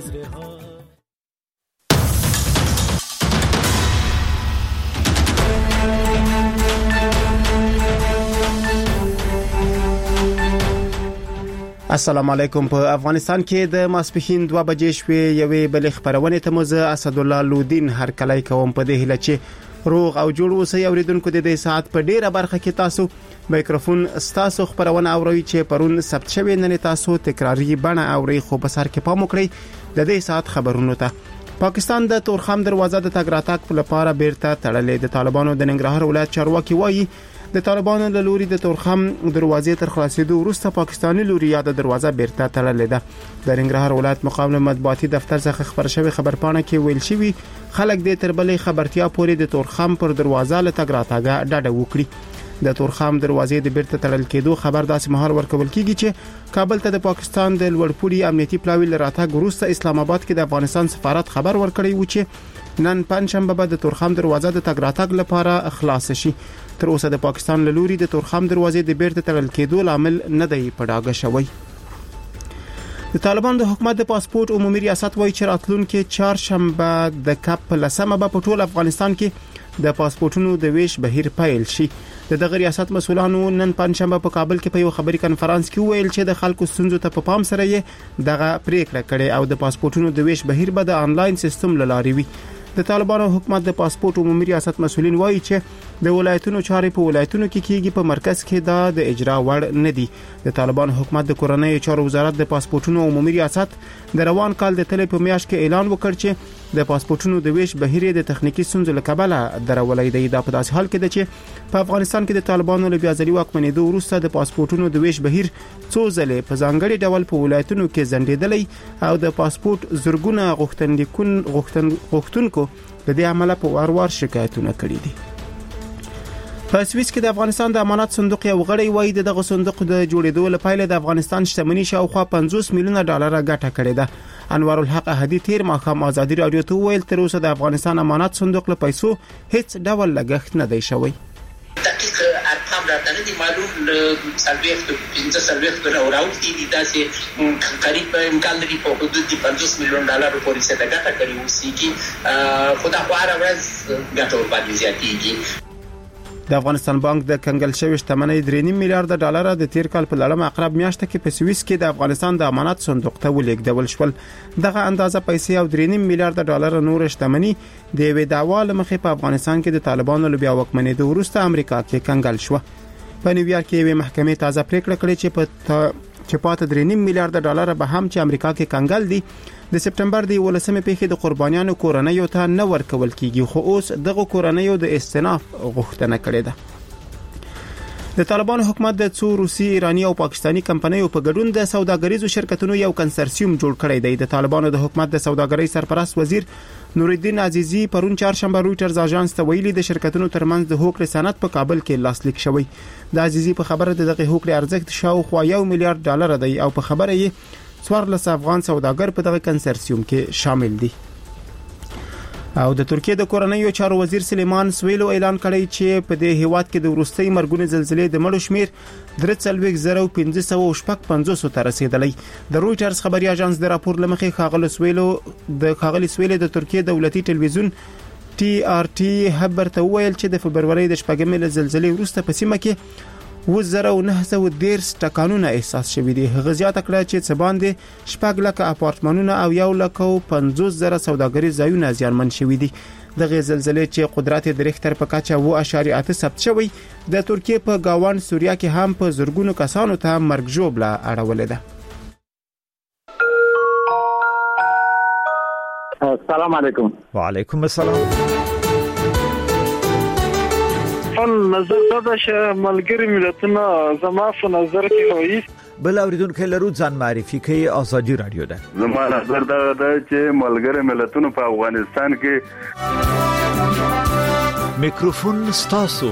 تیترها. السلام علیکم. په افغانستان کې د ماسپښین 2 بجې شوې یوې بل خبرونه ته مزه اسد الله لودین هر کله کوم په دې هله چې روغ او جوړ اوسئ. اوریدونکو د دې ساعت په ډیره برخه کې تاسو مایکروفون ستاسو خبرونه اورئ چې پرون ثبت شوی نن تاسو تکراری بڼه اورئ. خو په سر کې پام وکړئ د دې ساعت خبرونو ته. پاکستان د تورخم دروازه د تګ راتګ لپاره بیرته تړلې. د طالبانو د ننګرهار ولایت چارواکي وایي د طالبانو له لوري د تورخم دروازې تر خلاصېدو وروسته پاکستاني لوري یاد دروازه بیرته تړلې ده. د ننګرهار ولایت مقام مطبوعاتي دفتر څخه خبر شوی خبرپاڼه کې ویل شوی خلک د تربلې خبرتیا پورې د تورخم پر دروازه له تګ راتګ ډډه وکړي. د تورخم دروازې د بیرته تړل کېدو خبر داسې مهار ورکول کیږي چې کابل ته د پاکستان د لوړپوړي امنیتي پلاوی لراتګ وروسته اسلام آباد کې د افغانستان سفارت خبر ورکړی و چې نن پنځشنبه به د تورخم دروازه د تګ راتګ لپاره خلاص شي. تر اوسه د پاکستان له لوري د تورخم دروازې د بیرته تړل کېدو لامل نه دی په ډاګه شوی. د طالبان د حکومت د پاسپورت عمومي ریاست وایي چې راتلونکي چهارشنبه د کپ لسمه به په ټول افغانستان کې د پاسپورتونو د ویش بهیر پیل شي. د دغه ریاست مسولانو نن پنځشنبه په کابل کې په یو خبري کانفرنس کې ویل چې د خلکو ستونزو ته په پام سره یې دغه پریکړه کړې او د پاسپورتونو د ویش بهیر به د انلاین سیستم لاري وي. د طالبانو حکومت د پاسپورت عمومي ریاست مسولین وایي چې د ولایتونو چارې په ولایتونو کې کیږي، په مرکز کې دا د اجرا وړ نه دي. د طالبانو حکومت د کورنۍ چارو وزارت د پاسپورتونو عمومي ریاست د روان کال د تلې په میاشت کې اعلان وکړ چې د پاسپورتونو د ویش بهیر د تخنیکی ستونزو له کبله درولې دی. دا په داسې حال کې ده چې په افغانستان کې د طالبانو له بیا ځلي واکمنېدو وروسته د پاسپورتونو د ویش بهیر څو ځله په ځانګړي ډول په ولایتونو کې ځنډېدلی او د پاسپورت زرګونه غوښتونکو د دې عمله په وار شکایتونه کړي دي. په سویس کې د افغانستان د امانت صندوق یو غړی وایي دغه صندوق د جوړېدو لپاره د افغانستان شتمنۍ شاوخوا 50 میلیونه ډالر ګټه کړې ده. انوار الحق احدی تیر ماښام ازادي رادیو ته ویل تر اوسه د افغانستان امانت صندوق له پیسو هیڅ ډول لګښت نه دی شوی. دقیق ارقام راته نه دي معلوم، سلويخت 15 راوړي دي داسې قریب امکان لري په حدود 50 میلیون ډالر پورې څه ګټه کړې وسی کی خدا خو هر ورځ ګټه ور باندې زیاتېږي. د افغانستان بانک د کنګل شوی شتمنۍ 3.5 میلیارډ ډالر د تیر کال په لړم اقرب میاشت کې په سویس کې د افغانستان د امانت صندوق ته ولېږدول شول. دغه اندازه پیسې او 3.5 میلیارډ ډالر نور شتمنۍ د وې داوال مخې په افغانستان کې د طالبانو له بیا واکمنېدو وروسته امریکا کې کنګل شو. په نیویارک کې یوه محکمې تازه پریکړه کړې چې پاته 3.5 میلیارډ ډالر به هم چې امریکا کې کنګل دي د سپټمبر د 18مې پیښې د قربانیانو کورنیو ته نه ورکول کیږي، خو اوس دغه کورنیو د استئناف غوښتنه کړې ده. د طالبانو حکومت د څو روسي، ایرانی او پاکستانی کمپنیو په ګډون د سوداګریزو شرکتونو یو کنسرسیوم جوړ کړی دی. د طالبانو د حکومت د سوداګرۍ سرپرست وزیر نورالدین عزیزی پرون چهارشنبه رويټرز اژانس ته ویلي د شرکتونو ترمنځ د هوکړې سند په کابل کې لاسلیک شوی. د عزیزی په خبره دغه هوکړې ارزښت شاوخوا 1 میلیارډ ډالر دی او په خبره یې 14 افغان سوداګر په دغه کنسرسیوم کې شامل دي. او د ترکیه د کورنیو چارو وزیر سلیمان سویلو اعلان کړی چې په دې هیواد کې د وروستۍ مرګونې زلزلې د مړو شمیر 3,550 ته رسیدلی. د رويټرز خبري اژانس د راپور لمخې خاغلی سویلو د ترکیه دولتي ټلویزیون TRT خبر ته ویل چې د فبروري د 8مې زلزلې وروسته په سیمه کې 1913 ټکانونه احساس شوي دي. غزيات کړه چې څه باندې 4 لک اپارتمانونه او 1,50,000 سوداګري ځایونه زیانمن شوي دي. دغه زلزلې چې قدرت د ریختر په کچه 7.8 ثبت شوی د ترکیه په گاوان سوریا کې هم په زرګونو کسانو ته مرګ ژوبله اړولې ده. السلام علیکم. وعلیکم السلام. نظر دا چې ملګری ملتونه زما په نظر کې وایي بل اوریدونکو لرو ځان معرفي کوي. ازادي رادیو ده. زما نظر دا چې ملګری ملتونه په افغانستان کې میکروفون ستاسو.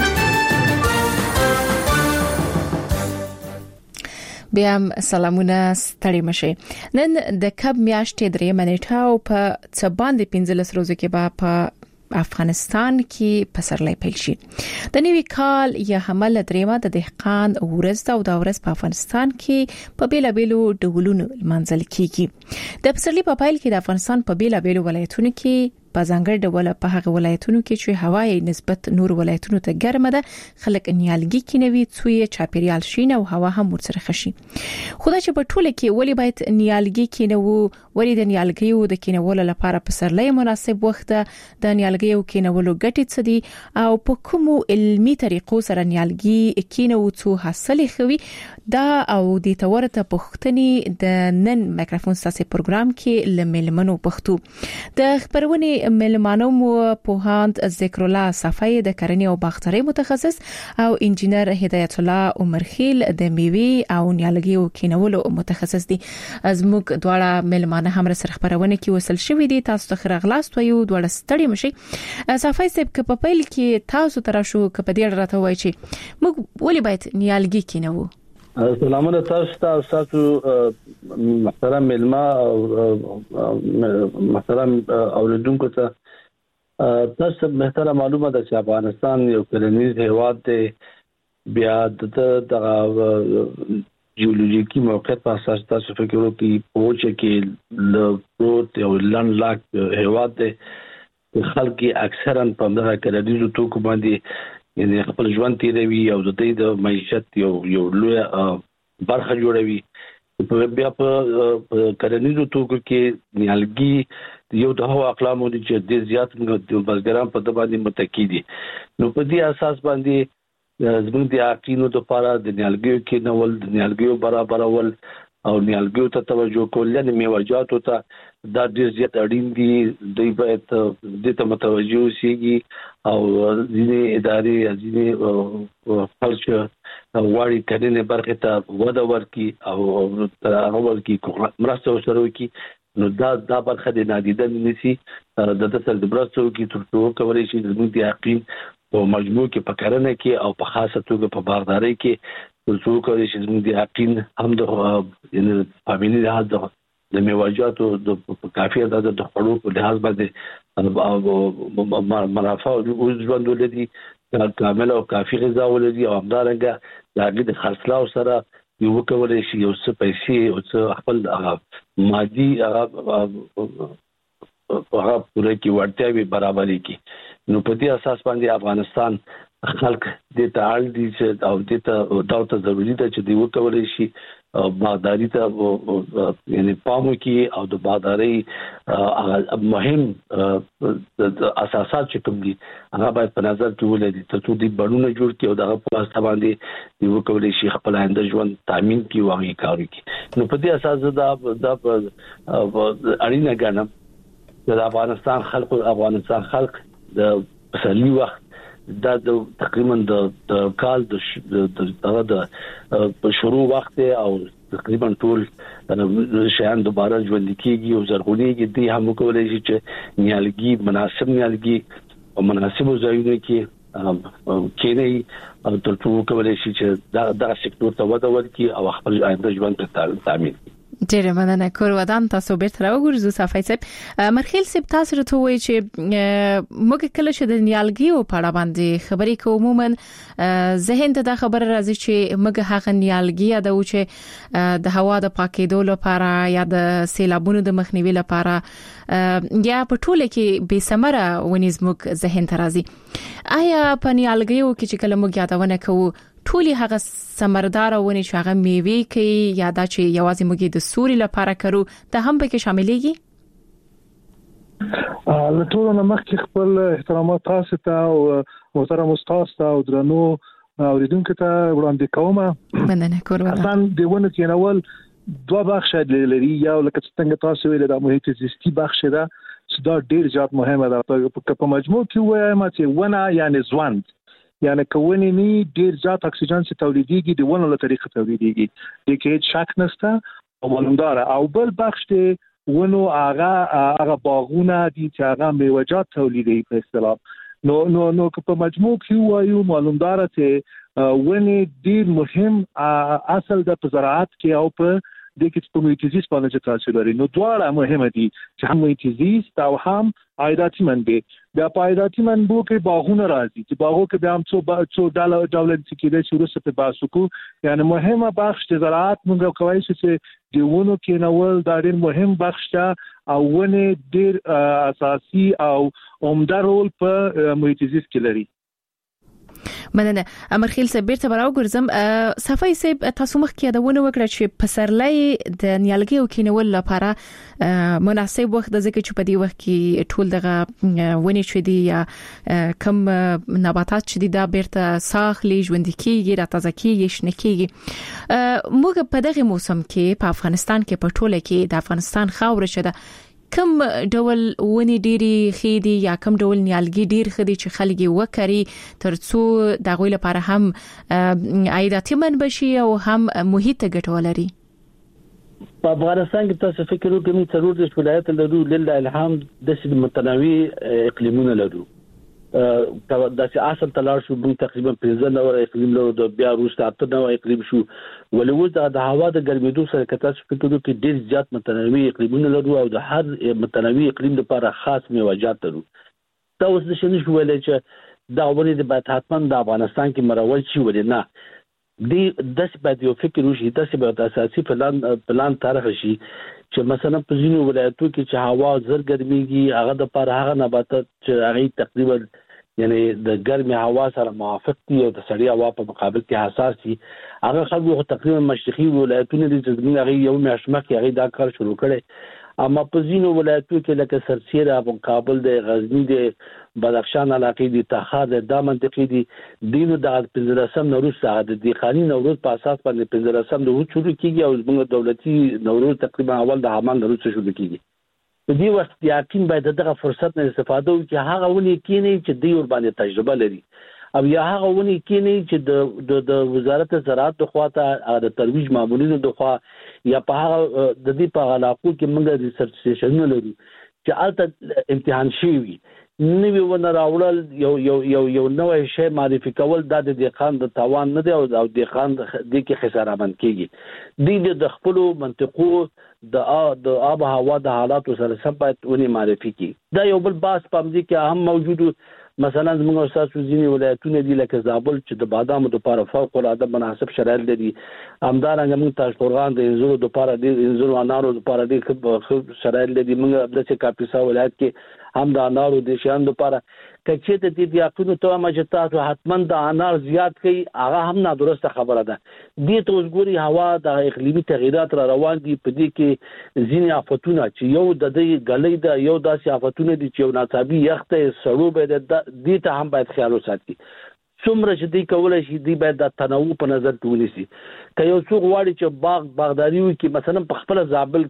بیا سلامونه ستړي مشه. نن د کب میاشتې 3 منېټه او په څه باندې 15 ورځې کې به په افغانستان کې پسرلی پیل شي. د نوي کال یا حمل دریمه د دهقان ورځ او د ورځ په افغانستان کې په بیلابیلو ډولونو منځل کیږي. د پسرلی په پیل کې د افغانستان په بیلابیلو ولایتونو کې په ځانګړي ډول په هغه ولایتونو کې چې هوا یې نسبت نور ولایتونو ته ګرمه ده خلک نیالګي کینوي څوی چاپیریال شین او هوا هم ورسره خشي. خدای چې په ټوله کې ولی باید نیالګي کینو ولی د نیالګیو د کینولو لپاره پسرلی مناسب وخت ده د نیالګیو کینولو ګټې څه دي او په کومو علمي طریقو سره نیالګي کینو څو حاصل خوي دا او د تورته پښتني د نن مایکروفون ساسي پروګرام کې لملمنو پښتو د خبرونه ملمانو مو پوهاند ذکر الله صفای د کرنې او باغدارۍ متخصص او انجنیر هدایت الله عمرخیل د میوي او نیالګیو کینولو متخصص دي. زموږ دواړه ملمانه هم سره خبرونه کې وصل شوې دي. تاسو ته خرغلاست وایو دواړه ستړي مشي. صفای صاحب که په پیل کې تاسو تر شو که په دې راته وایي چې موږ ولې باید نیالګي کینو. سلامونه تاسو ته تاسو محترم ملما او محترم اوریدونکو ته تاسو محترم معلومه ده چې افغانستان یو کرنیز هیواد دی. بیا د جیولوژیکي موقعیت په اساس تاسو فکر وکړئ پوهه کې لوت یو لند لاک هیواد دی. خلک اکثرا په دغه کرنیزو توکو باندې یعنی خپل ژوند تیروي او د دې د معیشت یو لوی برخه جوړوي. بیا په کرنیزو توکو کې نیالګي یو د هوا اقلامو دي چې د زیات د بزګران په د باندې متکی دي. نو په دې اساس باندې زموږ د عقینو د لپاره د نیالګیو کې نول د نیالګیو برابرول او نیالګیو ته توجه کول یعنی میوه‌جاتو ته دا ډیر زیات اړین دي. دوی باید د ته متوجه شي او ځینې ادارې ځینې خلک غواړي کرنې برخه ته وده ورکړي او تر هغه ورکړي مرسته وسره وکړي. نو دا برخه د نادیده نیسي د تاسو د برسو کې تر څو کولای شي د موږ د عقین او مجموع کې په کرنه کې او په خاصه توګه په باغدارۍ کې تر څو کولای شي د موږ د عقین هم د یعنی فاميلي لحاظ د میوه‌جاتو د کافي اندازه د خړو په لحاظ باندې منافع او ژوند ولدي کامل او کافي غذا ولدي او همدارنګه د هغه د خرڅلاو سره یو کولای شي یو څه پیسې او څه خپل مادي هغه پوره کې ورتیاوي برابرۍ کې. نو په دې اساس باندې افغانستان خلک د تعال دي چې او د دولت ضروري ده چې دی وکولای شي باغداري ته یعنی پامو کې او د باغداري مهم اساسات چې کوم دي هغه باید په نظر کې ولري ترڅو د بڼونه جوړ کړي او دغه په واسطه باندې دی وکولای شي خپل آینده ژوند تامین کړي او هغه کار وکړي. نو په دې اساس دا اړینه ګڼم د افغانستان خلق د پسرلي وخت دا تقریبا د کال د شروع وخت او تقریبا ټول شیان دوباره ژوند کیږي او زرغونیږي. دي هم کولای شي چې نیالګي مناسب نیالګي او مناسب ځایونه کې کېني او تر څو کولای شي چې دا سکتور ته وده ورکړي او خپل آینده ژوند تامین کړي. ډیره مننه. کور ودان تاسو بیرته راوګرځو. صفای صاحب مرخیل صاحب تاسو ته وایي چې موږ کله چې د نیالګیو په اړه باندې خبرې کوو عموما ذهن ته دا خبره راځي چې موږ هغه نیالګي یادو چې د هوا د پاکېدو لپاره یا د سیلابونو د مخنیوي لپاره یا په ټوله کې به ثمره ونیز موږ ذهن ته راځي. آیا په نیالګیو کې چې کله موږ یادونه کوو ټولي هغه ثمردار ونی چې هغه میوه کوي یا دا چې یوازې موږ د سوري لپاره کړو ته هم به کې شاملېږي؟ له ټولو نه مخکې خپل احترامات تاسو ته او محترم استاد ته او درنو اوریدونکو ته وړاندې کوم. مننه. کور ودان. اصلا دیونه کېنول دوه بخش لري. یو لکه څنګه تاسو ویل د محیط زیستی بخش ده چې دا ډیر زیات مهمه ده. په مجموع کې وایم چې ونه یعنی ژوند یعنی کوونی ني ډیر زیات اکسیجن چې تولیديږي د ونو له طریقې تولیديږي. د کې هیڅ شک نشته او معلومدار او بل بخش دی ونو هغه باغونه دي چې هغه میوه‌جات تولیدوي په اصطلاح. نو په مجموع کې وایو معلومدار ته ونی ډیر مهم اصل د زراعت کې او په د کې په محیط زیست باندې تاثیر لري. نو دواړه مهمه دي چې هم محیط زیست او هم عایداتي منبع. بیا په عایداتي منبع کې باغونه راځي چې باغو کې بیا هم څو ډول کې د شروع په باسو کو یعنی مهمه بخش د زراعت موږ کوي چې د ونو کې نوول دا ډېر مهم بخش ده او ونه ډېر اساسي او عمده رول په محیط زیست کې لري. مننه. امرخیل صاحب بیرته براو ګرځم. صفای صاحب تاسو مخ کې یادونه وکړه چې پسرلۍ د نیالګي او کینول لپاره مناسب وخت د ځکه چې په دې وخت کې ټول دغه ونی چې دي یا کم نباتات چې دي دا بیرته ساخلي ژوند کیږي را تازه کیږي شنه کیږي. موږ په دغه موسم کې په افغانستان کې په ټوله کې د افغانستان خاور شته کم ډول ونی ډيري خېدي یا کم ډول نیالګي ډیر خېدي چې خلک وکړي ترڅو د غوي لپاره هم عایداتي منبع شي او هم محیط ته ګټه ولري. په افغانستان کې تاسو فکر وکړئ څلور د ولایت لرو لله الحمد د متنوع اقلیمونه لرو. د اصل تلار شو بل تقریبا 15 نور اقلیم لرو د بیا روسته 8 نور اقلیم شو ولوز د هوا د ګرمېدو سره کته فکر وکړئ ډیر زیات متنوع اقلیمونه لرو او د هر متنوع اقلیم لپاره خاص میوجات لرو. دا اوس د شنو شو ولې چې دا ورې د بات حتمن د افغانستان کې مرول شي ولې نه دی د باید یو فکر وشي د باید اساسي پلان طرح شي چې مثلا په ځینو ولایتو کې چې هوا زر ګرميږي هغه د پر هغه نباتات چې هغه تقریبا یعنی د ګرمي هوا سره موافق دي او د سړی هوا په مقابل کې حساس دي هغه خلکو تقریبا مشرقي ولایتونه دي چې زموږ هغه یو میاشمه کې هغه دا کار شروع کړي اما په ځینو ولایتو کې لکه سرسیره په کابل د غزنی د بدخشان علاقې دي تخار د منطقې دي دینو د 15 نوروز سره د دیخاني نوروز په اساس باندې 15 نوروز شروع کیږي او زموږ دولتي نوروز تقریبا اول د حمان نوروز شروع کیږي. په دې وخت یقین باید دغه فرصت نه استفاده وکړي چې هغه ونی کینی چې دی ور باندې تجربه لري او یا هغه ونی کینی چې د وزارت زراعت د خواته د ترویج مامورینو د خوا یا په هغه د دې په علاقو کې موږ ریسرچ سټیشن لرو چې البته امتحان شي نوی ونه راوړل یو نوې شی معرفي کول د دقیقاً د توان نه دی او د دقیقاً د کې خساره من کیږي د خپل منطقو د آب و هوا د حالاتو سره سبات ونی معرفي کی دا یو بل باس پامدي کې هم موجود مثلا زموږ استاد ځینې ولایتونه دي لکه زابل چې د بادامو لپاره فوق العاده مناسب شرایط لري همدارنګه موږ تاشقرغان د انځورو لپاره د انځورو انارو لپاره د شرایط لري موږ د کاپیسا ولایت کې هم د انارو د شیان لپاره کچې ته دي یقینو ته ماجتاسو حتمن د انار زیات کوي هغه هم نادرسته خبره ده دې ته وګوري هوا د اقلیمي تغیرات را روان دي په دې کې ځینې آفتونه چې یو د دې غلې د یو داسې آفتونه دي چې یو ناڅاپي یخته سړو به د دې ته هم باید خیال وساتي څومره چې دی کولای شي دی باید د تنوع په نظر کې ونیسي که یو څوک واړي چې باغداریو کې مثلا په خپل زابل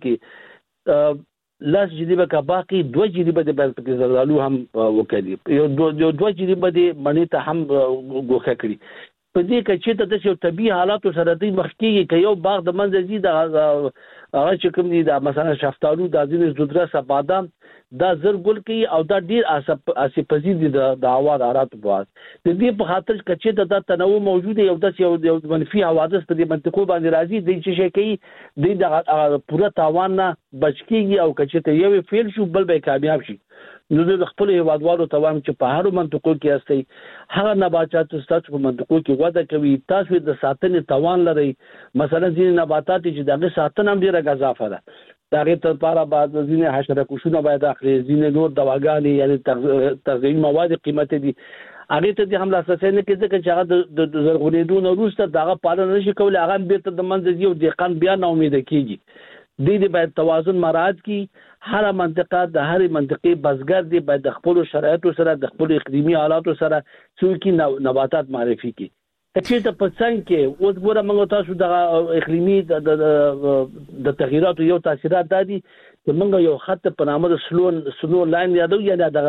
کې لاس جديبه کا باقي 2 جديبه د بل پکې زردالو هم وکړي یو 2 جديبه د مڼې ته هم غوښه کړی په دې کې چې د یو طبي حالاتو سره د مخکې کې یو باغ د منځ زی د هغه چې کوم دي د مثلا شفتالو د ازینې زودرا بادام دا زر ګل کوي او دا ډیر اسپزید د هوا د حالاتو په واسطه د دې په خاطر چې د تنوع موجوده یو منفي حوادث په دې منطقو باندې راځي د چې شي کوي د پوره تاوان نه بچ کیږي او چې یو فیل شو بل به کامیاب شي نو د خپل هیوادوالو توام چې په هر منطقو کې استي هغه نباتات ستاسو په منطقو کې وده کوي تاسو د ساتنې توان لري مثلا ځینې نباتات چې دغه ساتنه هم ډیره غزافه ده دغه لپاره بعد ځینې حشره کشونه باید اخلي ځینې نور دواګانې یعنی تغذیوي مواد قیمتي دي هغه ته هم لاسرسي نه کېږي چې هغه د زرغونېدو وروسته دغه پالنه نشي کولای هغه بیرته د منځ یو دقیقاً بیا نه امید کیږي د دې باید توازن مراعات کی هر منطقه د هر منطقې بزګر دی باید د خپل شرایطو سره د خپل اقلیمي حالاتو سره څوکي نباتات معرفي کی چې ته په څنګه کې اوس ګوره موږ تاسو د اقلیمي د تغیراتو یو تاثیرات دادي چې موږ یو خط په نامه د سلو لاین یادو یا د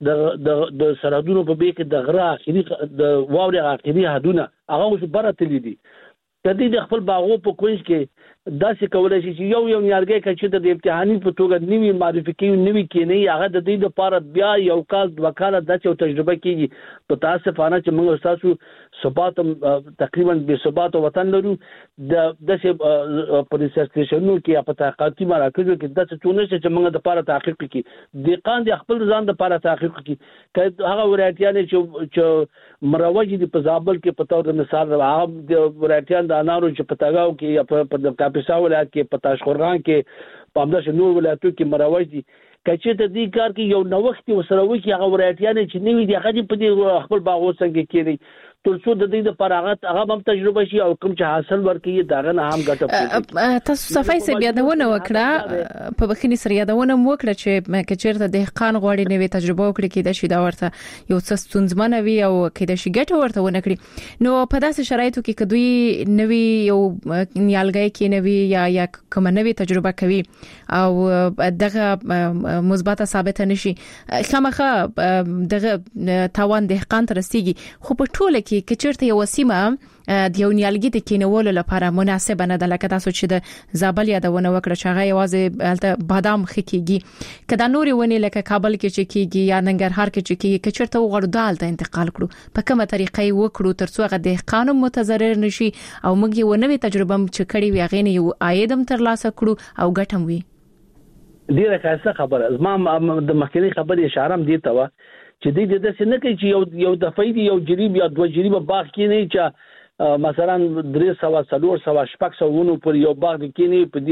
سرحدونو په بیخ د غره اخري د واوري اخري حدونه هغه اوس براتلی دي کدی د خپل باغو په کوینج کې داسې کولای شي چې یو نیارګي کچې د امتحاني په توګه نیوی معرفي کوي نیوی کې نه هغه د دې لپاره بیا یو کال وکاله د تجربه کیږي په تاسفانه چې موږ تاسو ثبات تقریبا به ثبات وطن لرو د داسې پروسیسونو کې په تحقیقاتي مراکزو کې داسې ټونه چې موږ د لپاره تحقیق کې د قان د خپل ځان د لپاره تحقیق کې هغه ورایتیان چې مروج دي په زابل کې په تور مثال هغه د ورایتیان د انارو چې په تاګاو کې یا په کاپیسا ولایت کې په تاشقرغان کې په همداسې نور ولایتونو کې مروج دي کچې ته دې کار کې یو نوښت وسره وکړي هغه ورایتیان چې نوې دي هغه په دې خپل باغ څنګه کېږي ترڅو د دې لپاره هغه هم تجربه شي او کوم چې حاصل ورکړي داغه نه هم ګټه تاسو صفای سه یادونه وکړه په بخښنې سره یادونه وکړه چې کچېرته د خان غوړي نوې تجربه وکړي کې د شي دا ورته یو څه ستونزمنه وي او کې د شي ګټه ورته ونه کړي نو په داسې شرایطو کې کدوې نوې یو نیالګي کې نوې یا کوم نوې تجربه کوي او دغه مثبته ثابت نشي خامخه دغه تاوان د خان ترستيږي خو په ټوله کې کچرته یو سیمه د یو نیالګي د کینولو لپاره مناسبه نه ده لکه تاسو چې د زابل یادونه وکړه چې هغه یوازې بادام خکېږي کدا نوري ونی لکه کابل کې چې کېږي یا ننګرهار کې چې کېږي کچرته وغوړو دالته انتقال کړو په کومه طریقې وکړو ترڅو هغه د قانون متضرر نشي او موږ یو نوې تجربه چې کړی وي هغه یو عاید هم ترلاسه کړو او ګټم وي ډیره ښه خبره زما د مخکنی خبرې اشاره هم دي ته چې دې د څه نه کوي چې یو د فائدې یو جریب یا دوه جریب باغ کې نه چې مثلا 300 ونو پر یو باغ کې نه په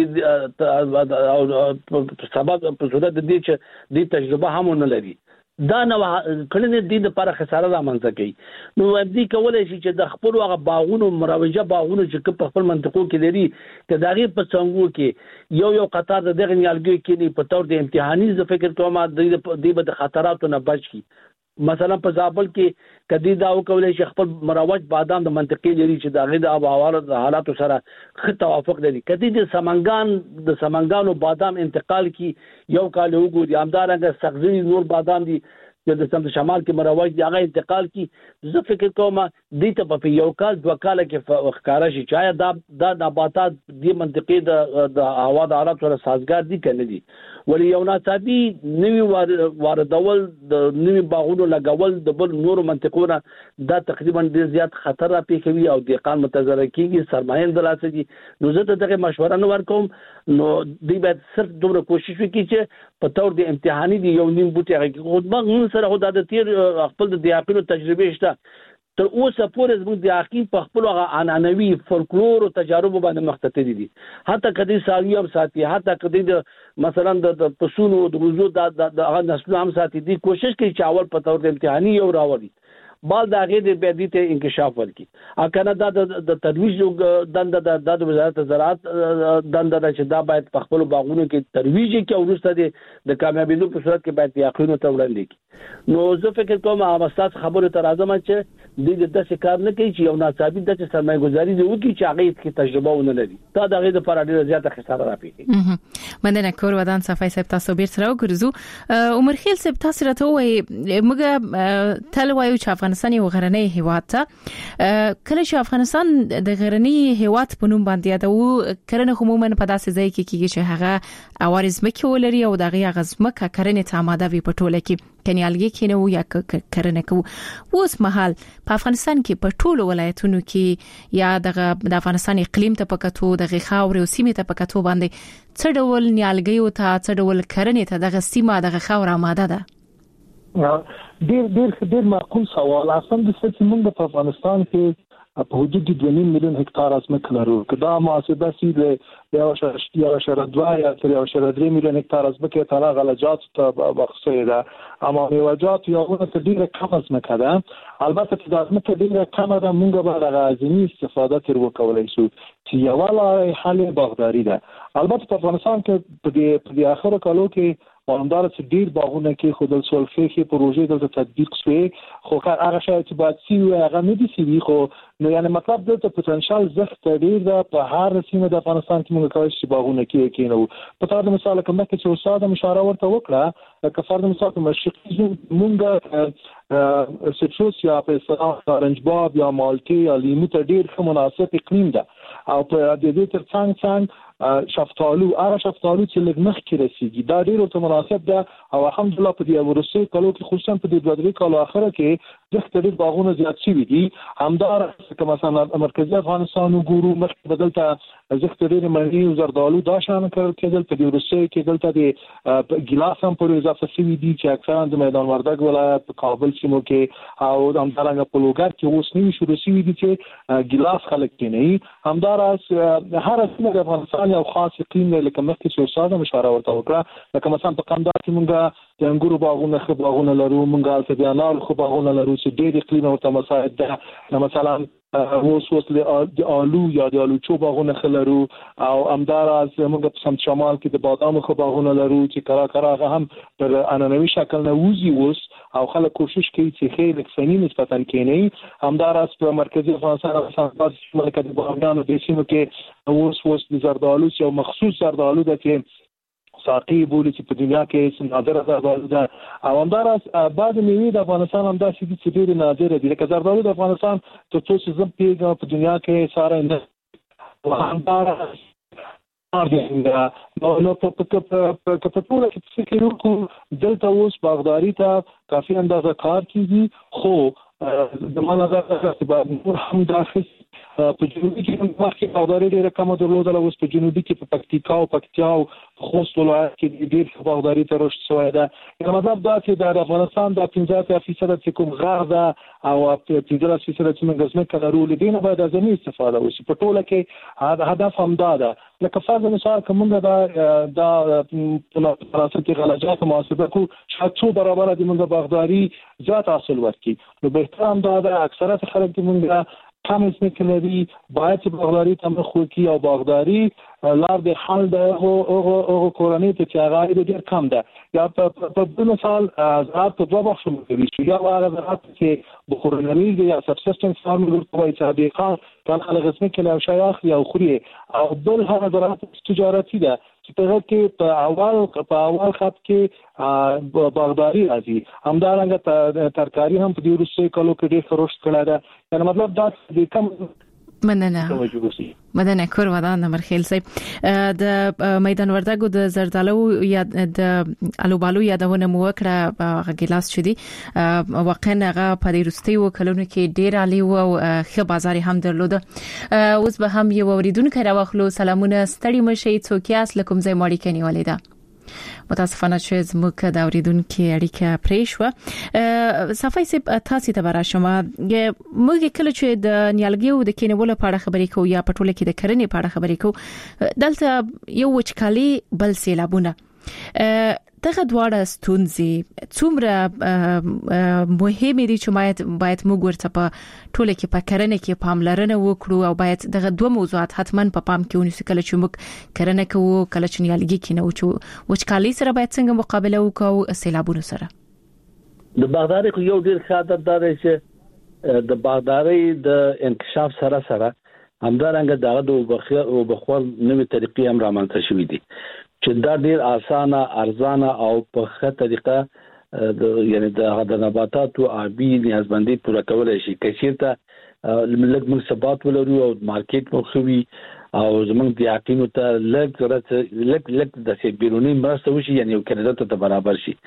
دې سبب په صورت د دې چې دې تجربه هم نه لري دا نو کله دې لپاره خساره رامنځته کوي نو دې کولای شي چې د خپل هغه باغونو مروجه باغونو چې په خپل منطقو کې لري چې داغه په څنګه کې یو قطار د دغه نیالګي کې نه په تور د امتحاني ز فکر کوم د د خطراتو نه بچ کی مثلا په زابل کې کدی دا وکولای شي خپل مروج بادام د منطقې لري چې داغه د آب هوا د حالاتو سره خ توافق لري کدی د سمنګانو بادام انتقال کی یو کال وګوري همدارنګه سغزي نور بادام دي چې د سمت شمال کې مروج دی هغه انتقال کی زه فکر کوم دې ته په یو کال دوه کال کې ښکارا شي چې دا نباتات د منطقې د هوا د حالات سره سازگار دي کنه دي ولی یو ناڅاپي نوی واردول د نوی باغونو لګول د بل نورو منطقونو دا تقریبا ډیر زیات خطر را پیښوي او د قانون متضرر کیږي سرمایه دراسه دي نو زه دغه مشوره نه ورکوم نو دوی باید صرف دومره کوشش وکړي چې په تور د امتحاني دی یو نیم بوټي هغه خودبه سره خو د تیر خپل د دیاقینو تجربه شته تر اوسه پورې زموږ د عقیق په خپل هغه عنعنوي فولکلور او تجارب باندې مختتدي دي حتی کدي ساوی هم ساتي حتی کدي د مثلا د پسونو د روزو د هغه نسل هم ساتي دي کوشش کوي چې اول په تور د امتحاني یو راوړي بال دا غي د بدی ته انکشاف ورکړي اکنه د ترویج د وزارت زراعت دنده چې دا باید په خپل باغونو کې ترویج کې او ورسته د کامیابیدو په صورت کې باید یقینو ته وړاندې کی نو زه فکر کوم هغه استاد خبره تر اعظم چې د داسې کار نه کوي چې یو ناڅاپي د سرمایه گذاري دی وکړي چې هغه کې تجربه ونه لري دا دغه د پر اړه زیاته خساره راپیږي مننه کور ودان صفای سپ تاسو بیر سره وګرځو عمر خیل سپ تاسو راته وای موږ تل وایو چې افغانستان یو غرنی هیواد ته کله چې افغانستان د غرنی هیواد په نوم باندې یادو کرنه عموما په داسې ځای کې کیږي چې هغه اوارزمه کې ولري او دغه غزمه کرنه ته آماده وي په ټوله کې کنيالګي کې نو یا کرنه کوو اوس مهال په افغانستان کې په ټولو ولایتونو کې یا د افغانستان اقلیم ته پکاتو د خاورې او سیمې ته پکاتو باندې څه ډول نیالګي او څه ډول کرنه ته د سیمه د خاور آماده ده ډیر معقول سوال اصلا د څه موږ په افغانستان کې په حدود 2.5 میلیون هکتار ځمکه لرو کدا محاسبه سي د 1.2 یا 3 میلیون هکتار ځمکه تعالی غلجات ته بخښي ده اما میوجات یا ونه ډیره کم ځمکه ده البته چې د ځمکه ډیره کم ده موږ به د غازمي استفاده تر وکولای شو چې یو لارې حل باغداري ده البته په افغانستان کې په دې اخر کالو کې مالدار چې ډیر باغونه کې خودل سولفي پروژې د تطبیق شوی خو هغه شای چې باید سی هغه نه دي سی خو نو یعنی مطلب د پوتنشل زخت ډیر ده په هر سیمه د افغانستان کې موږ کولی شو باغونه کې نو په تاسو مثال کوم چې استاد مشاره ورته وکړه که فرض مثال په مشرقي موږ سټروس یا په اورنج باغ یا مالټي یا لیمو ته ډیر ښه مناسب اقلیم ده او په دې تر څنګ شفتالو چې لږ کې رسیږي دا ډیره ته مناسب ده او الحمدلله په دې ورسې کلو کې خصوصا په دې 2-3 کالو اخره کې ځکه د باغونو زیات شوي دي. همدار که مثلا مرکزی افغانستان وګورو مخکې بدلته ځکه ډېر مڼې او زردالو دا شان کېدل په روسیې کې دلته د ګیلاس هم پورې اضافه شوي دي چې اکثرا د میدان وردګ ولایت په کابل سیمو کې او همدارنګه په لوګر کې اوس نوي شروع شوي دي چې ګیلاس خلک کېنوي. همداراز هر سیمه د افغانستان یو خاص اقلیم لکه مخکې چې استاد مشوره ورته وکړه، لکه مثلا په قندهار کې مونږ د انګورو باغونه ښه باغونه لرو، مونږ هلته د انارو ښه باغونه لرو چې ډېر اقلیم ورته مساعد ده. مثلا اوس د آلو یا د آلوچو باغونه ښه لرو او همداراز مونږ په سمت شمال کې د بادامو ښه باغونه لرو چې کرا هغه هم پر عنعنوي شکل نه وځي اوس او خلک کوشش کوي چې خیر اکسنی نسبتا کېنوي. همداراز په مرکزی افغانستان ملکه د باغیانو د سیمو کې اوس د زردالو یو مخصوص زردالو ده چې ساقي بولی چې په دنیا کې نادره زردالو ده او همداراز بعض میوې د افغانستان هم داسې دي چې ډېرې نادره دي، لکه زردالو د افغانستان تر څو چې زه پوهېږم په دنیا کې ساری نه او همداراز نو په ټوله کې فکر وکړو دلته اوس باغداري ته کافي اندازه کار کېږي، خو زما نظر چې باید نور هم داخل په جنوبي کې مخکې باغداري ډېره کمه درلودله، اوس په جنوبي کې په پکتیکا او پکتیا او خوست ولایت کې ډېر باغداري ته رشد شوی ده. یعنې مطلب دا چې د افغانستان دا 15% چې کوم غر ده او 15% چې موږ ځمکه لرو له دې نه باید اعظمي استفاده وشي. په ټوله کې هدف همدا ده. لکه فرض مثال که موږ دا فرانسه کې غلجات محاسبه کړو شاید څو برابره د موږ باغداري زیات حاصل ورکړي، نو بهتر همدا ده اکثریت خلک د موږ کم ځمکې لري باید چې باغداري ته مخ وکړي او باغداري لار د حل د هغو کورنۍ ته چې هغه عاید ډېر کم ده. یا په بل مثال زراعت په دوه برخو ویشل شي، یا هغه زراعت چې بخورنامي دی یا سبسیسټنس فارمینګ ورته وایي چې دهقان کله هغه ځمکې له یو شی اخلي او خوري، او بل هغه زراعت تجارتي ده چې په هغه کې په اول خط کې باغداري راځي. همدارنګه ترکاري هم په دې وروستیو کالو کې ډېر رشد کړی ده. یعنې مطلب دا د کم مننه کور ودان مرخیل صاحب د میدان وردګو د زردالو یا د الوبالو یادونه مو وکړه ګلاس شدي واقعا هغه په ریستي وکړونو کې ډیر عالی او ښه بازار هم درلوده. اوس به هم یو اوریدونکو راوخلو. سلامونه ستړي مشي څوکیاس لکم زې ماړی کني ولیدا. متاسفانه چې زموږ د اوریدونکو اړیکه پرې شو. صفای سپ تاسو ته برا شما موږ کله چې د نیالګیو د کینولو په اړه خبرې کوو یا په ټوله کې د کرنې په اړه خبرې کوو، دلته یو وچکالي بل سیلابونه دغه دواړه ستونزې څومره مهمه دي چې باید موږ ورته په ټوله کې په کرنه کې پاملرنه وکړو او باید دغه دوه موضوعات حتما په پام کې ونیسو کله چې موږ کرنه کوو، کله چې نیالګي کینو چې وچکالي سره باید څنګه مقابله وکړو سیلابونو سره. د باغداري یو ډیر ښه عادت دا دی چې د باغداري د انکشاف سره همدارنګه دغه د بخور نوې طریقې هم رامنځته شوې دي چې دا ډیر اسانه ارزانه او په ښه طریقه یعنی د نباتاتو آبی نیازمندي پوره کولای شي. کچیرته لږ موږ ثبات ولرو او مارکیټ مو خوي او زمونږ د یقینو ته لږ د بیرونی مرسته وشي، یعنی یو کېدل ته برابر شي.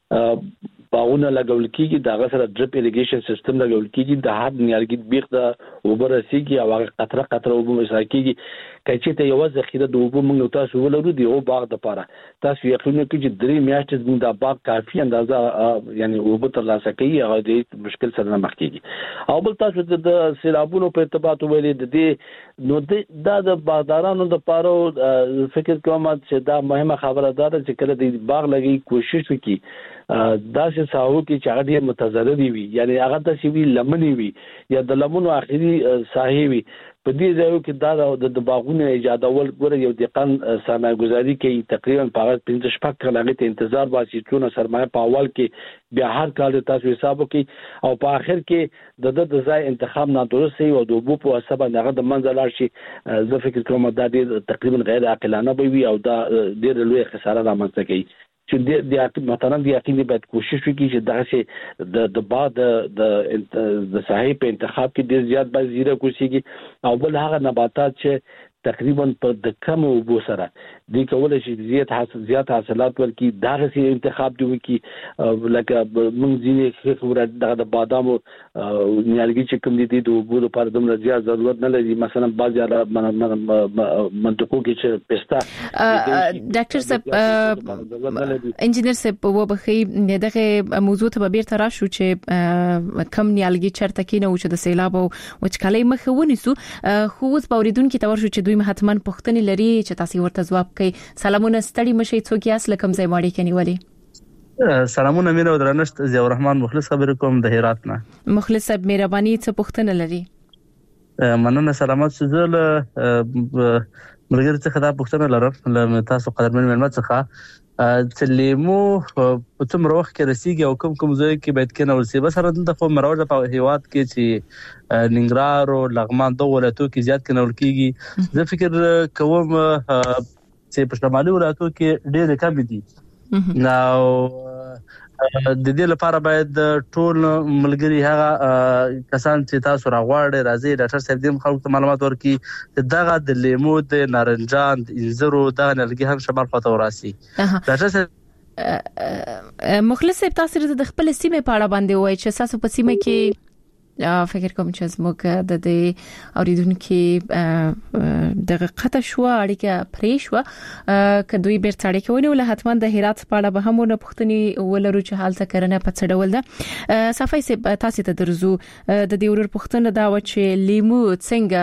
باغونه لګول کیږي، دغه سره ډریپ اریګیشن سیستم لګول کیږي، د هر نیالګي بیخ د اوبه رسیږي او هغه قطره اوبه مسا کیږي. کچې ته یو ذخیره د اوبه موږ تاسو ولرو دی او باغ د پاره تاسو یقینو کې چې 3 میاشتې موږ د باغ کافي اندازه یعنی اوبه ترلاسه کوي، هغه د مشکل سره نه مخ کیږي. او بل تاسو د سیلابونو په ارتباط ویلې د دې نو د باغدارانو د پاره فکر کوم چې دا مهمه خبره ده چې کله د باغ لګي کوشش وکړي داسې ساحو کې چې هغه ډېر متضرر وي، یعنی هغه تاسو وی لمنې وي یا د لمنو اخري ساحې وي. په دې ځایو کې دا د باغونو ایجادول ګوره یو دقن سرمایه گذاري کوي تقریبا په 15 کلنه ته انتظار باسي چې سرمایه په اول کې بیا هر کال تاسو حساب وکړي او په اخر کې د ځای انتخاب نادرست وي او د وبو په حساب نه د منځلار شي. زه فکر کوم دا تقریبا غیر عاقلانه وي او دا ډېر لوی خساره رامنځته کوي. چې د مثلا د یقیني باید کوشش وکړي چې دغه د بعد د صحیح په انتخاب کې ډیر زیات باید زیره کوشيږي او بل هغه نباتات چې تقریبا په د کم وبو سره د کولای شي زیات حاصلات ورکړي دا غي انتخاب دی وکي لکه موږ ځینې خبره د بادامو نیالګي چې کوم دي د وبو لپاره دومره زیات ضرورت نه لري مثلا بعضی منطقو کې چې پستا ډاکټر صاحب انجینر صاحب وبخي دغه موضوع ته بیرته راشو چې کم نیالګي چرته کې نه و چې د سیلاب او وچکالۍ مخه ونیسو خو اوس باوریدونکو ته ورشو چې دوی مهتمن پوښتنې لري چې تاسو ورته ځواب کوي سلامونه ستړي مشي څوک یاس لکم ځای ماړي کني ولي سلامونه مینه او درنښت ضیاء الرحمن مخلص خبر کوم د هرات نه مخلص صاحب مهرباني څه پوښتنه لري مننه سلامات سوزل ملګری څخه دا پوښتنه لرم له تاسو قدرمن ملمت څخه چې لیمو په څومره وخت کې رسیږي او کوم ځای کې باید کې نو ورسي بس سره دلته خو مروج په هیواد کې چې ننګرهار او لغمان دوه ولایتو کې زیات کې نور کېږي زه فکر کوم چې په شمالي ولایتو کې ډېر کم دي نو د دې لپاره باید ټول ملګری هغه کسان چې تاسو راغواړئ راځي ډاکټر صاحب دې خلکو ته معلومات ورکړي دغه د لیمو د نارنجان د انځرو دغه نلګي هم شمال خواته وراسي ډاکټر صاحب مخلص صاحب تاسو د خپل سیمه په اړه باندې وایي چې تاسو په سیمه کې فکر کوم چې زموږ د دې اوریدونکو دغه قطه شو اړیکه پرې شو کدوې بیرته اړیکه ونیول حتمان د هرات په اړه به هم نه پوښتنې ولرو چې حالت کرنه په څه ډول ده صفای سي تاسو ته درزو د دې ورور پوښتنه دا و چې لیمو څنګه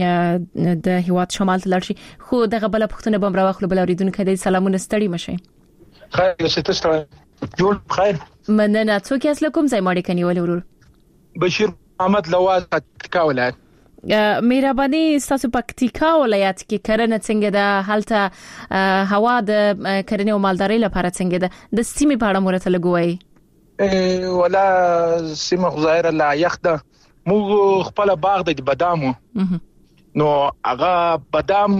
د هیواد شمال ته لړشي خو دغه بل پوښتنه بم راوخلو بل اوریدونکو د سلامونه ستړي مشي خیر ستاسو جوړ خیر مننه څوک یاس لکم ځای ماړي کني ولور بشیر محمد لواز پکتیکا ولایت مهرباني تاسو پکتیکا ولایت کې کرنه څنګه ده حالته هوا د کرنې او مالدارۍ لپاره څنګه ده د سیمې په اړه مرته لګوي ولا سیمه ظاهره لا یخده موږ خپل باغ د بادامو نو هغه بادام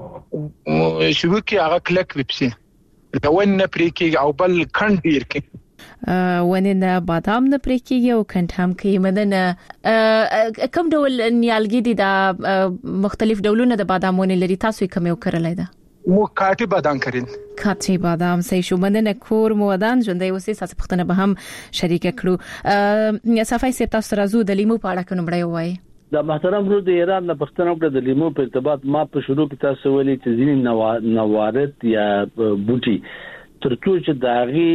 شو کې هغه کلک وپسي دا ونه پرې کې او بل کندیر کې وننه بادام نه پرې کېږي او کند هم کې مدنه کوم ډول نیالګي دي دا مختلف ډولونه د بادامونو لري تاسو یې کوم یو کړلای دا مو کاټي بادام کړین کاټي بادام صحیح شو مدنه کور مودان ژوندۍ اوسې تاسو پختنه به هم شریک کړو صفای سي تاسو راځو د لیمو په اړه کوم بړی وای دا محترم ورو د ایران د پښتنو په د لیمو په ارتباط ما په شروع کې تاسو ولې چې ځینې نوارد یا بوټي ترڅو چې داغي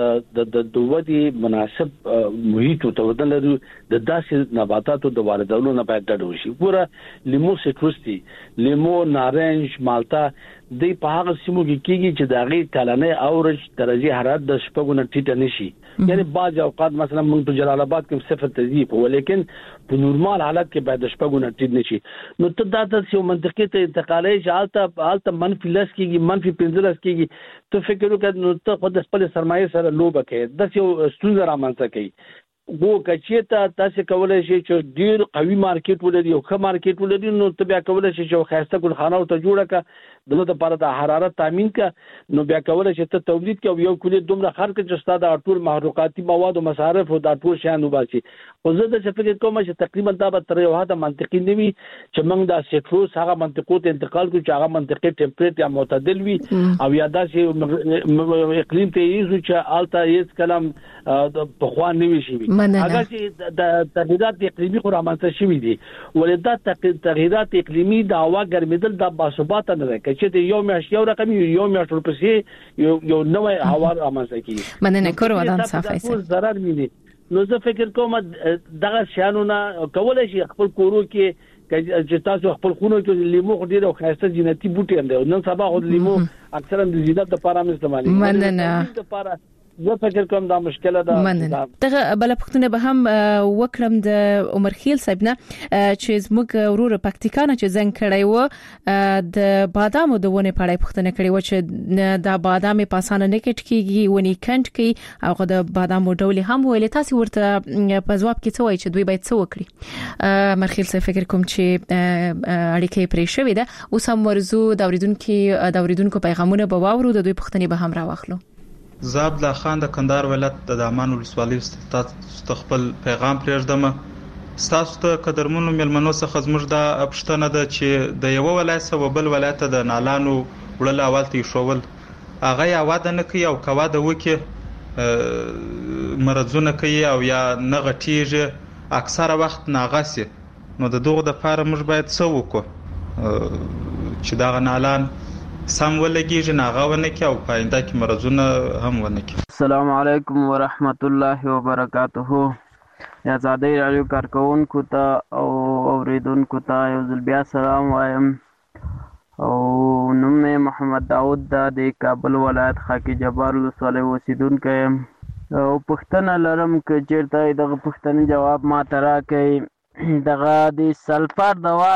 د ودی مناسب محیط او تودل لري د داسې نباتاتو د واردولو نه باید ډډ وشي ګوره لیمو سیټروستی لیمو نارنج مالټا د په هغه سیمو کې کېږي چې داغي کلنې اورج درجه حرارت د شپږونه ټیټه نشي یعنی بعض اوقات مثلا موږ په جلال آباد کې صفر تهذیب ولیکن په نورمال حالت کې باید شپږونه ټیټ نشي نو ته دا د یو منطقې ته انتقالي حالت منفي لس کېږي منفي 15 کېږي ته فکر وکړه نو ته خود خپل سرمایه سره لوبه کوي د یو ستونزه رامنځته کوي وو کچېته تاسو کولای شئ چې ډیر قوي مارکیټ ولري او ښه مارکیټ ولري نو ته بیا کولای شئ چې خاصه ګل خانه او ته جوړه کا دغه لپاره د حرارت تامین کا نو بیا کولای شئ ته تولید کې یو کلی دومره خرڅ چې ستاسو د ټول محروقاتي مواد او مصارف او د ټول شیانو باسي خو زه د فکر کوم چې تقریبا دا به تر یو حد منطقي نیوي چې موږ د سیټروس هغه منطقو ته انتقال کوو چې هغه منطقي ټمپریچر یا معتدل وي او یا داسې اقلیم ته یې چې الته یې کلام په خوان نیوي شي هغه چې د تغیرات اقلیمي خرامانته شوي دي ولدا تغیرات اقلیمي د هوا ګرمېدل د باثبات نه راځي چې د یو میاشت یو رقم یو میاشت ورپسې یو نوې هوا رامنځته کیږي مننه کور ودان صافي ضرر مینه نو زه فکر کوم دغه شانونه کولای شي خپل کورو کې چې تاسو خپل خونو کې لیمو ډیر او خاصه جنتی بوټي اند نن سبا خو لیمو اکثرا د زینت لپاره استعمالي مننه زه فکر کوم دا مشکله ده دغه بل پښتنه به هم وکړم د عمر خیل صاحب نه چې زموږ ورور پکتیکانه چې زنګ کړی و د بادامو د ونه پړای پښتنه کړی و چې دا بادامي پاسانه نه کټ کیږي ونی کند کی او د بادامو ډول هم ویل تاسو ورته په جواب کې څه وایي چې دوی باید څه وکړي مرخیل صاحب فکر کوم چې اړیکې پرې شوې ده اوس هم ورزو د اوریدونکو پیغامونه به واورو د دوی پښتنې به هم راوخلو زابلا خان د کندهار ولایت د دامان ولسوالۍ ستخپل پیغام پرېږدم ستاسو ته قدرمنو ملمنو څخه زموږ د پښتنه ده چې د یو ولایت او بل ولایت د نالانو وړل اول تی شوول هغه یا واده نه کوي او کواده وکي مرزونه کوي او یا نه غټیږي اکثره وخت ناغاسي نو د دغه د لپاره موږ باید څه وکړو چې دا نالان سم ولګیږي ناغاونه کې او پاینده کې مرزونه هم ونه کې. السلام علیکم ورحمت الله وبرکاته. یا زاده رادیو کارکونکو ته او اوریدونکو ته یو ځل بیا سلام وایم او نوم مې محمد داود د کابل ولایت خاکی جبار ولسوالۍ اوسیدونکی یم او پوښتنه لرم چې چېرته دغه پوښتنې جواب ما ته راکړئ. دغه د سلفر دوا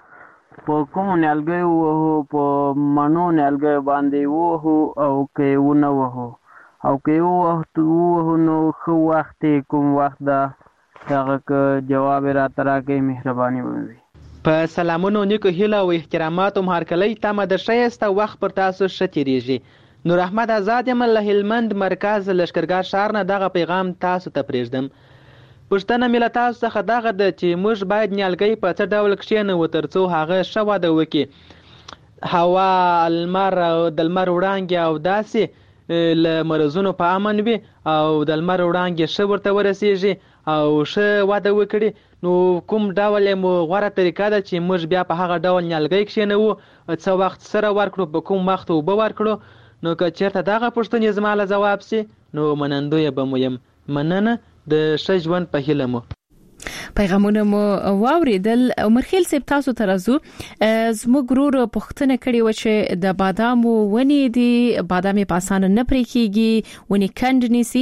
په کومو نیالګیو ووهو په مڼو نیالګیو باندې ووهو او که یې ونه ووهو او که یې ووهو نو ښه وخت کوم وخت ده هغه که جواب راته راکړئ مهرباني به وي. په سلامونو نیکو هیله او احتراماتو مهرکلی تمه د ښایسته وخت پر تاسو ښه تېرېږي. نور احمد آزاد یم له هلمند مرکز لښکرګاه ښار نه دغه پیغام تاسو ته پرېږدم. پوښتنه مې له تاسو څخه دغه ده چې موږ باید نیالګی په څه ډول کښېنوو تر څو هغه ښه وده وکړي. هوا لمر او د لمر وړانګې او داسې له مرزونو په امن وي او د لمر وړانګې ښه ورته ورسیږي او ښه وده وکړي. نو کوم ډول مو غوره طریقه ده چې موږ بیا په هغه ډول نیالګی کښېنوو څه وخت سره ورکړو په کوم وخت اوبه ورکړو. نو که چېرته دغه پوښتنې زما له ځواب سي نو منندویه به مو یم. مننه د ښه ژوند په هیله مو. پیغامونه مو واوریدل. عمرخیل صاحب تاسو ته راځو. زموږ ورور پوښتنه کړې و چې د بادامو ونې دي بادام په اسانه نه پرې کیږي ونې کند نیسي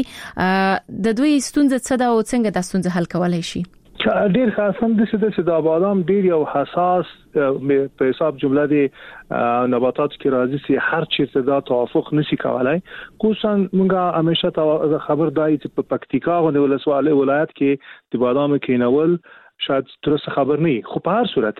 د دوی ستونزه څه ده او څنګه د ستونزه حل کولای شي؟ ډیر خاصم د څه د بادام ډیر یو حساس په حساب جمله دي نباتات کې راځي چې هر چیرته دا توافق نشي کولای. خصوصا موږ همیشه خبر دای چې په پکتیکا ولسوالۍ ولایت کې د بادام کینول شاید ترڅ خبر نه خو په هر صورت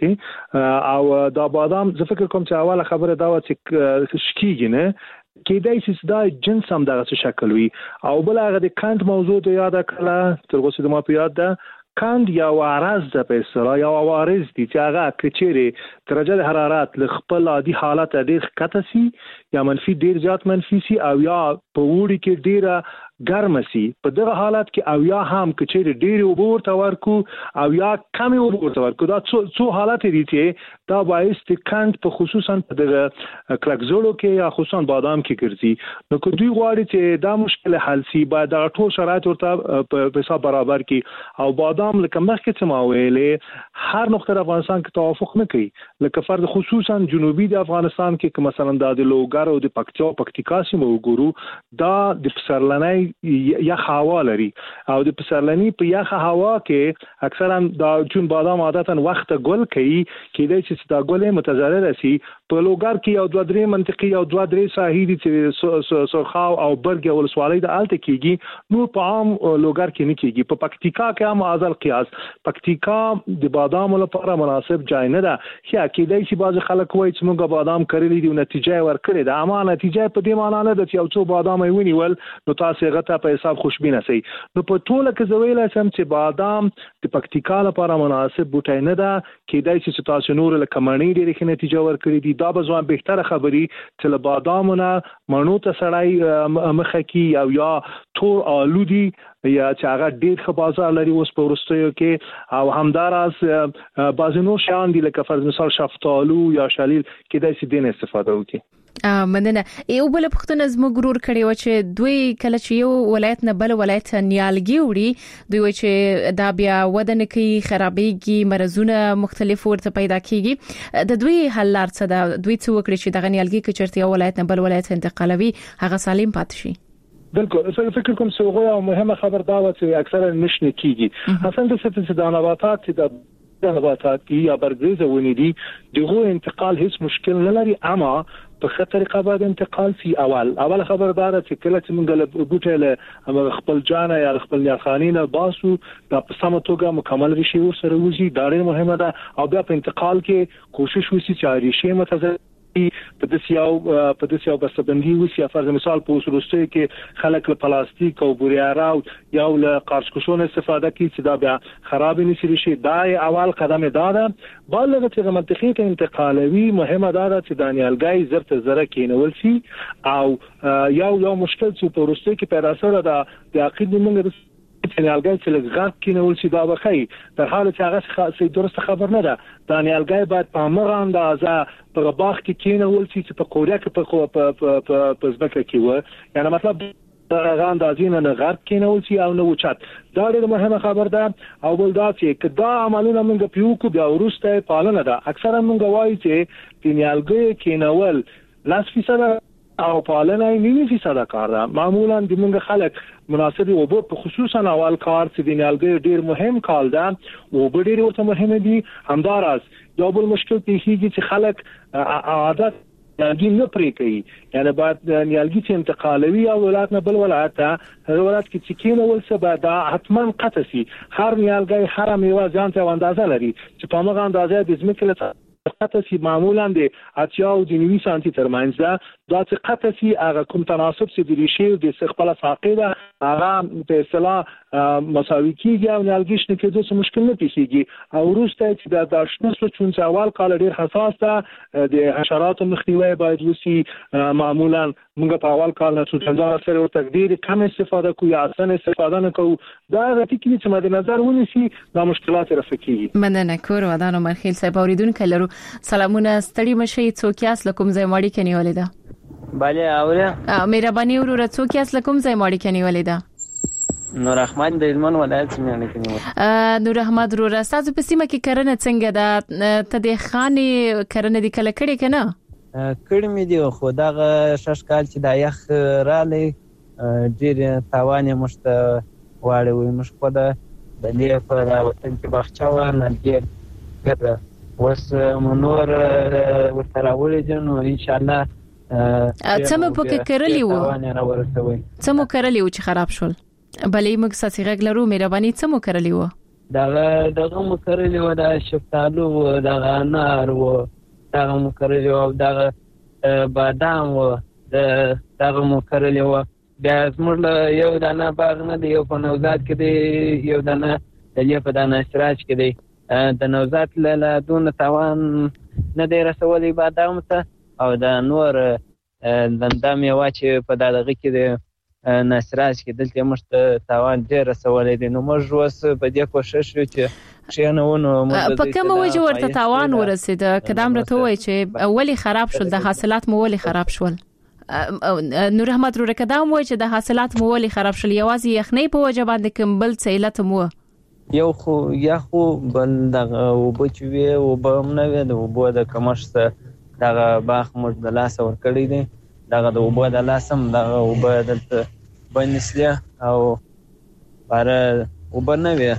او دا بادام زه فکر کوم چې اوله خبره دا و چې شکیږي نه کېدای شي دا جنس هم دغه شکل وي او بل هغه د کانت موضوع ته یاد کړه تر اوسه ما په یاد ده. کاند یا وارز ده په اصطلاح یا وارز دي چې هغه کچېره درجه حرارت ل خپل عادي حالت ډیر ښکته سي یا منفي ډیر زیات منفي سي او یا په وړي کې ډیره ګرم سي. په دغه حالت کې او یا هم کچېره ډیر اوبور ته ورکو او یا کم اوبور ته ورکو دا څو حالت دي چې دا باعث د کاند په خصوصا په دغه کلکزړو کې یا خصوصا بادام کې ګرځي. نو که دوی غواړي چې دا مشکل حل سي باید دا ټول شرایط ورته په حساب برابر کړي او بادام لکه مخکې څه ما ویلې هر نقطه افغانستان کې توافق نه کوي. لکه فرض خصوصا جنوبي د افغانستان کې مثلا د لوګر او د پکتیکا سیمه وګورو دا د پسرلنۍ یخ هوا لري او د پسرلنۍ په یخ هوا کې اکثرا دا چون بادام عادتا وخت ګل کوي کېدای چې دا ګل متضرر شي. په لوګر کې یو 2-3 منطقي او 2-3 ساحې دي چې سرخاو او برګ ولسوالۍ د الته کېږي نو په عام لوګر کې نه کېږي. په پکتیکا کې هم ازل قیاس پکتیکا د بادام لپاره مناسب ځای نه ده. یا کېدای شي بعض خلک وایي چې موږ بادام کرلې دي او نتیجه ورکړې ده اما نتیجه په دې معنی نه ده چې یو څو بادام یې ونیول نو تاسو غته په حساب خوشبینه سي. نو په ټوله کې زویل سم چې بادام د پکتیکا لپاره مناسب بوټی نه ده. کېدای شي چې تاسو نور له کمنۍ ډېرې ښه نتیجه ورکړې دي. دا به ځوان بهتره خبري چې له بادامونه مڼو ته سړی مخه کی او یا تور آلودي یا چې هغه ډېر ښه بازار لري اوس په وروستیو کې او همداراز بعضې نور شیان دي لکه فرض مثال شفتالو یا شلیل کېدای شي دین استفاده وکړي. مننه. یو بل پوښتنه زموږ ورور کړی و چې دوی کله چې یو ولایت نه بل ولایت نیالګي وړي دوی و چې دا بیا وده نه کوي خرابېږي مرزونه مختلف ورته پیدا کیږي د دوی حل لار څه ده؟ دوی څه وکړي چې دغه نیالګي کې چرته یو ولایت نه بل ولایت انتقالوي هغه سالم پاتې شي؟ بالکل زه فکر کوم چې هغه مهمه خبر دا و چې اکثرا نشنه کیږي اصلا د څه چې د نباتات د نباتات یا برګریزه ونې دي دغه انتقال هیڅ مشکل نه لري اما په ښه طریقه باید انتقال سي. اول خبردار چې کله چې موږ له بوټي له خپل جانه یا خپل نیاخانینه باسو دا په سمه توګه مکمل ریشي ورسره وځي دا ډېر مهمه ده او بیا په انتقال کې کوشش وشي چې ریشي متضرر په دې یو بسبندي وسی فرض مثال په وسلوسته کې خلک له پلاستیک او بوریارا یا له قارچکشون استفاده کوي چې دا بیا خراب نشي شي دا اول قدم ده بالغه چې منطقي ته انتقالوي مهمه ده چې دانیالګای زرت زره کینول شي او یو مشکل چې په ورسته کې پیدا سره د عقید موږ دانیالګای چې لږ کینول شي دا بخي در حال چې هغه څه درست خبر نه ده دانیالګای باید په مغه اندازه په باغ کې کینول شي چې په کوریا کې په ځمکه کې و یعنی مطلب هغه اندازې نه غرب کینول شي او نو چات دا ډېر مهمه خبر ده او بل دا چې کدا عملونه موږ پیو کو بیا ورسته پالنه ده اکثرا موږ وایي چې دانیالګای کینول 10% او پالنه 9% کار ده معمولا د موږ خلک مناسب اوبو په خصوصا اول کار چې دانیالګای ډیر مهم کال ده او ډیر ورته مهم دي همدارس یو بل مشکل پیښیږي چې خلک عادت نیالګي نه پرې کوي یعنی بعد نیالګي چې انتقالوي او ولایت نه بل ولایت ته ولایت کې چې کینول څه بعد حتما قطع شي هر نیالګي هر میوه ځان ته اندازه لري چې په هغه اندازه د ځمکې له قطع شي معمولا د 80 او 90 سانتي ترمنځ ده دا چې قطع شي هغه کوم تناسب چې د ریشې د خپل ساقيده هغه په اصطلاح مساوي کیږي او نیالګي شنه کېدو څه مشکل نه پیښیږي او وروسته چې د داشنسو چون اول کال ډیر حساس ده د حشراتو مخنیوي باید وسی معمولا موږ په اول کال نه څه سره تقدیر کم استفاده کوو یا اصلا استفاده نه کوو دا غوښتي چې مد نظر ونیسي دا مشکلات رافقي مننه کور ودانو مرخیل صاحب اوریدونکو لرو سلامونه ستړي مشي څوک یاس لکم زې ماړي کني ولیدا بله اوره مهرباني ورو څوک یاس لکم زې ماړي کني ولیدا نور احمد د هلمند ولایت څخه کني نور احمد ورو تاسو په سیمه کې کرنه څنګه ده ته د خاني کرنه د کله کړي کنه کړي مې دی خو دا ششکال چې د یخ رالې ډیر تاوان مشته واړوي مش په د دې په وطن کې بخچاوه نه ډیر کړه وس منور ورتراولې جنو ان شاء الله څه مو پکې کړلی وو څه مو کړلی وو چې خراب شول بلې موږ ساسي غږ لرو مهرباني څه مو کړلی وو دغه مو کړلی وو د شفتالو وو دغه انار وو دغه مو کړلی وو دغه بادام وو دغه مو کړلی وو بیا زموږ یو دانه باغ نه دی یو په نوزاد کې دی یو دانه د یو په دانه استراج کې دی د نوزاد له دون توان نه دی رسولي بادام ته او د نور لندام یو چې په دغه کې دی نصراج کې دلته مشته توان ډیر رسولي دي نو موږ اوس په دې کوشش وکړو چې شینونه موږ په کوم وجه ورته توان ورسید کدام راته وای چې اولی خراب شول د حاصلات مو ولی خراب شول نور احمد ورو کدام وای چې د حاصلات مو ولی خراب شول یوازې یخنۍ په وجه باندې کوم بل څه علت مو یو خو بل دغه وبچوي او بم نه وي د وبو د کمشت دغه باغ موږ د لاس ور کړی دي دغه د وبو د لاسم دغه وبو دلته بنسله او بار وبنوي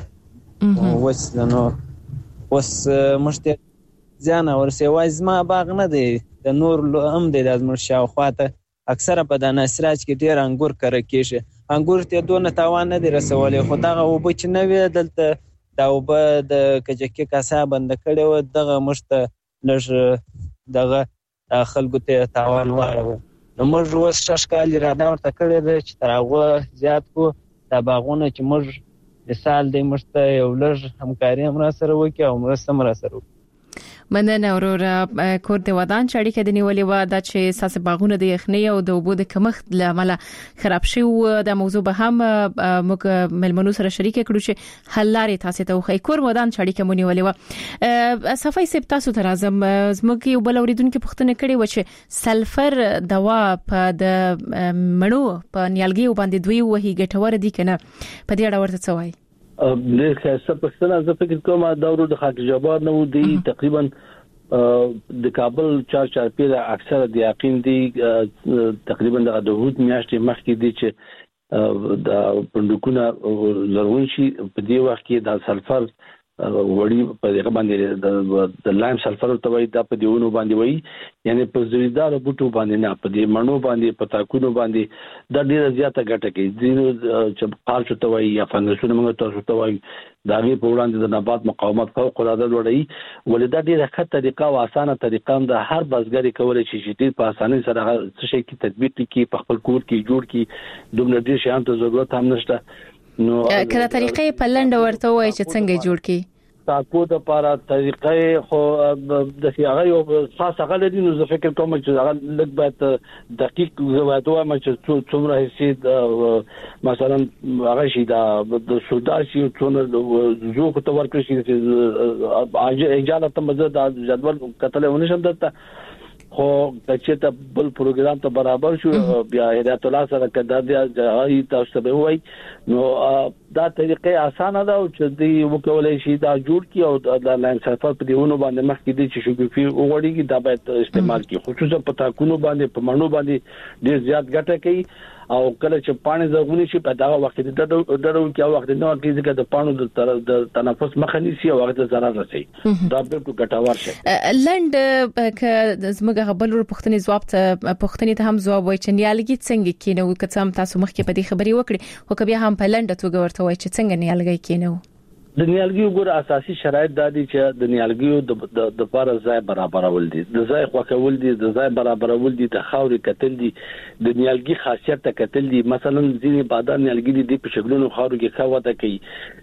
وسنو وس مشته ځان ورسې وایز ما باغ نه دی د نور هم دی د مرشاو خواته اکثره په د نصراج کې ډیر انګور کړه کېشه انګور ته دونه تاوان نه دی رسولي خو دغه وبچ نه وی دلته دا وب د کجکه کاسه بند کړي و دغه مشته لږ دغه خلکو ته تاوان وایو نو موږ اوس ششکال را دا ورته کړی دی چې تر هغه زیات کو دا باغونه چې موږ مثال دی مشته یو لږ همکاري هم را سره وکړي او مرسته هم را سره وکړي مننه اورورا کور د ودان چړی کې د نیولې و د چې ساس باغونه د یخنۍ او د وبو د کمښت لامل خراب شي او د موضوع به هم موږ ملمنو سره شریک کړو چې حل لارې تاسو ته خو کور ودان چړی کې مونږ نیولې و صفای سپ تاسو ته راځم زموږ یو بل اوریدونکو پوښتنه کړې و چې سلفر دوا په د مړو په نیالګي باندې دوی وਹੀ ګټور دي کنه په دې اړه ورته څه وایي ډېر ښه پښتنه زه فکر کوم دا ورو د خاک جواب نه ودی تقریبا د کابل چار پیره اکثره د یقین دي تقریبا د هوت میاشتې مخکې دي چې د پندکونه لرون شي په دې وخت کې د سلفر وړي په دغه باندې د لایم سلفر ته وایي دا په دیونو باندې وایي یعنی په زریدار بوټو باندې نه په دې مڼو باندې په تاکونو باندې دا ډیره زیاته ګټه کوي ځینو چې خارج ته وایي یا فنګسونه موږ تاسو ته وایي دا غي په وړاندې د نبات مقاومت فوق العاده لوړوي ولې دا ډیره ښه طریقه او اسانه طریقه د هر بازګر کولای شي چې ډیر په اسانۍ سره څه شي کې تطبیق کړي په خپل کور کې جوړ کړي دومره ډیر شیان ته ضرورت هم نشته نو کله طریقې په لنډ ورته وای چې څنګه جوړ کی تاکو د لپاره طریقې خو د هغه یو خاص هغه لري نو زه فکر کوم چې هغه لږ باید دقیق زواتو ما چې څومره هیڅ مثلا هغه شي د سودا شي څونه زو کو تور کړی شي اجازه ته مزه د جدول کتل ونشم دته خو چې ته بل پروګرام ته برابر شو بیا هدایت الله سره کدا دی تاسو به وای نو دا طریقې اسانه ده چې دی وکولای شي دا جوړ کی او د لاین سرفر په دیونو باندې مخکې دي چې شګوفي وګړي دا باید استعمال کی خصوصا په تاکونو باندې په مڼو باندې ډیر زیات ګټه کوي او کله چې پانی زغونی شي په دا وخت د درو کې وخت نه کیږي چې د پانو د تنفس مخه نیسي او وخت zarar رسي دا بالکل ګټور شي لند ک زموږه بل پښتني ځواب ته پښتني ته هم ځواب وای چې نیالګي څنګه کینو کڅم تاسو مخکې په دې خبري وکړي خو کبه هم په لند توګه ورته وای چې څنګه نیالګي کینو د نیالګیو ګور اساسي شرایط د دې چې د نیالګیو د لپاره ځای برابرول دي د ځای خوکول دي د ځای برابرول دي د خاورې کتل دي د نیالګي خاصیت ته کتل دي مثلا ځینې بادام نیالګي دي په شګلونو خاورو کې خواته کوي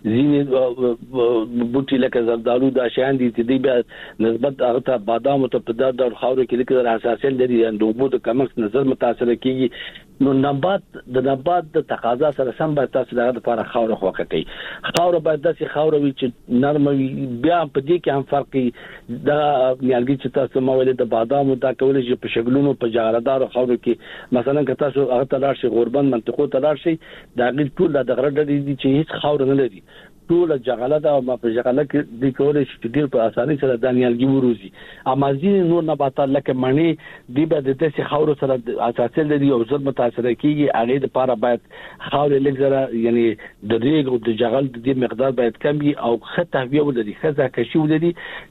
ځینې بوټي لکه زردالو د شان دي چې دی نسبت هغه ته بادام ته په د خاورو کې لیکل حساسیت لري د اوبو د کمښت نظر متاثر کیږي نو نبات د تقاضا سره سم به تاسو دغه لپاره خاور خوکه کوي خاور باید داسې خاور وي چې نرم وي بیا په دې کې هم فرق دا نیالګي چې تاسو مولې د بادامو دا کول چې په شګلونو په جاردار خاور کې مثلا که تاسو هغه تلار شي غوربند منطقو تلار شي دا غي ټول د غره د دي چې هیڅ خاور نه لري ټول جغله دا ما په جغله کې د کولای شي ډیر په اسانۍ سره د نیالګي وروزي امازین نور نباتات لکه مڼې دی به د تاسو خاور سره اساسي لري او زړه متاثر کیږي هغه د لپاره باید خاور لږه یعنی د ریګ او د جغل د مقدار باید کم وي او ښه تهویه ولري ښه ځکه ولري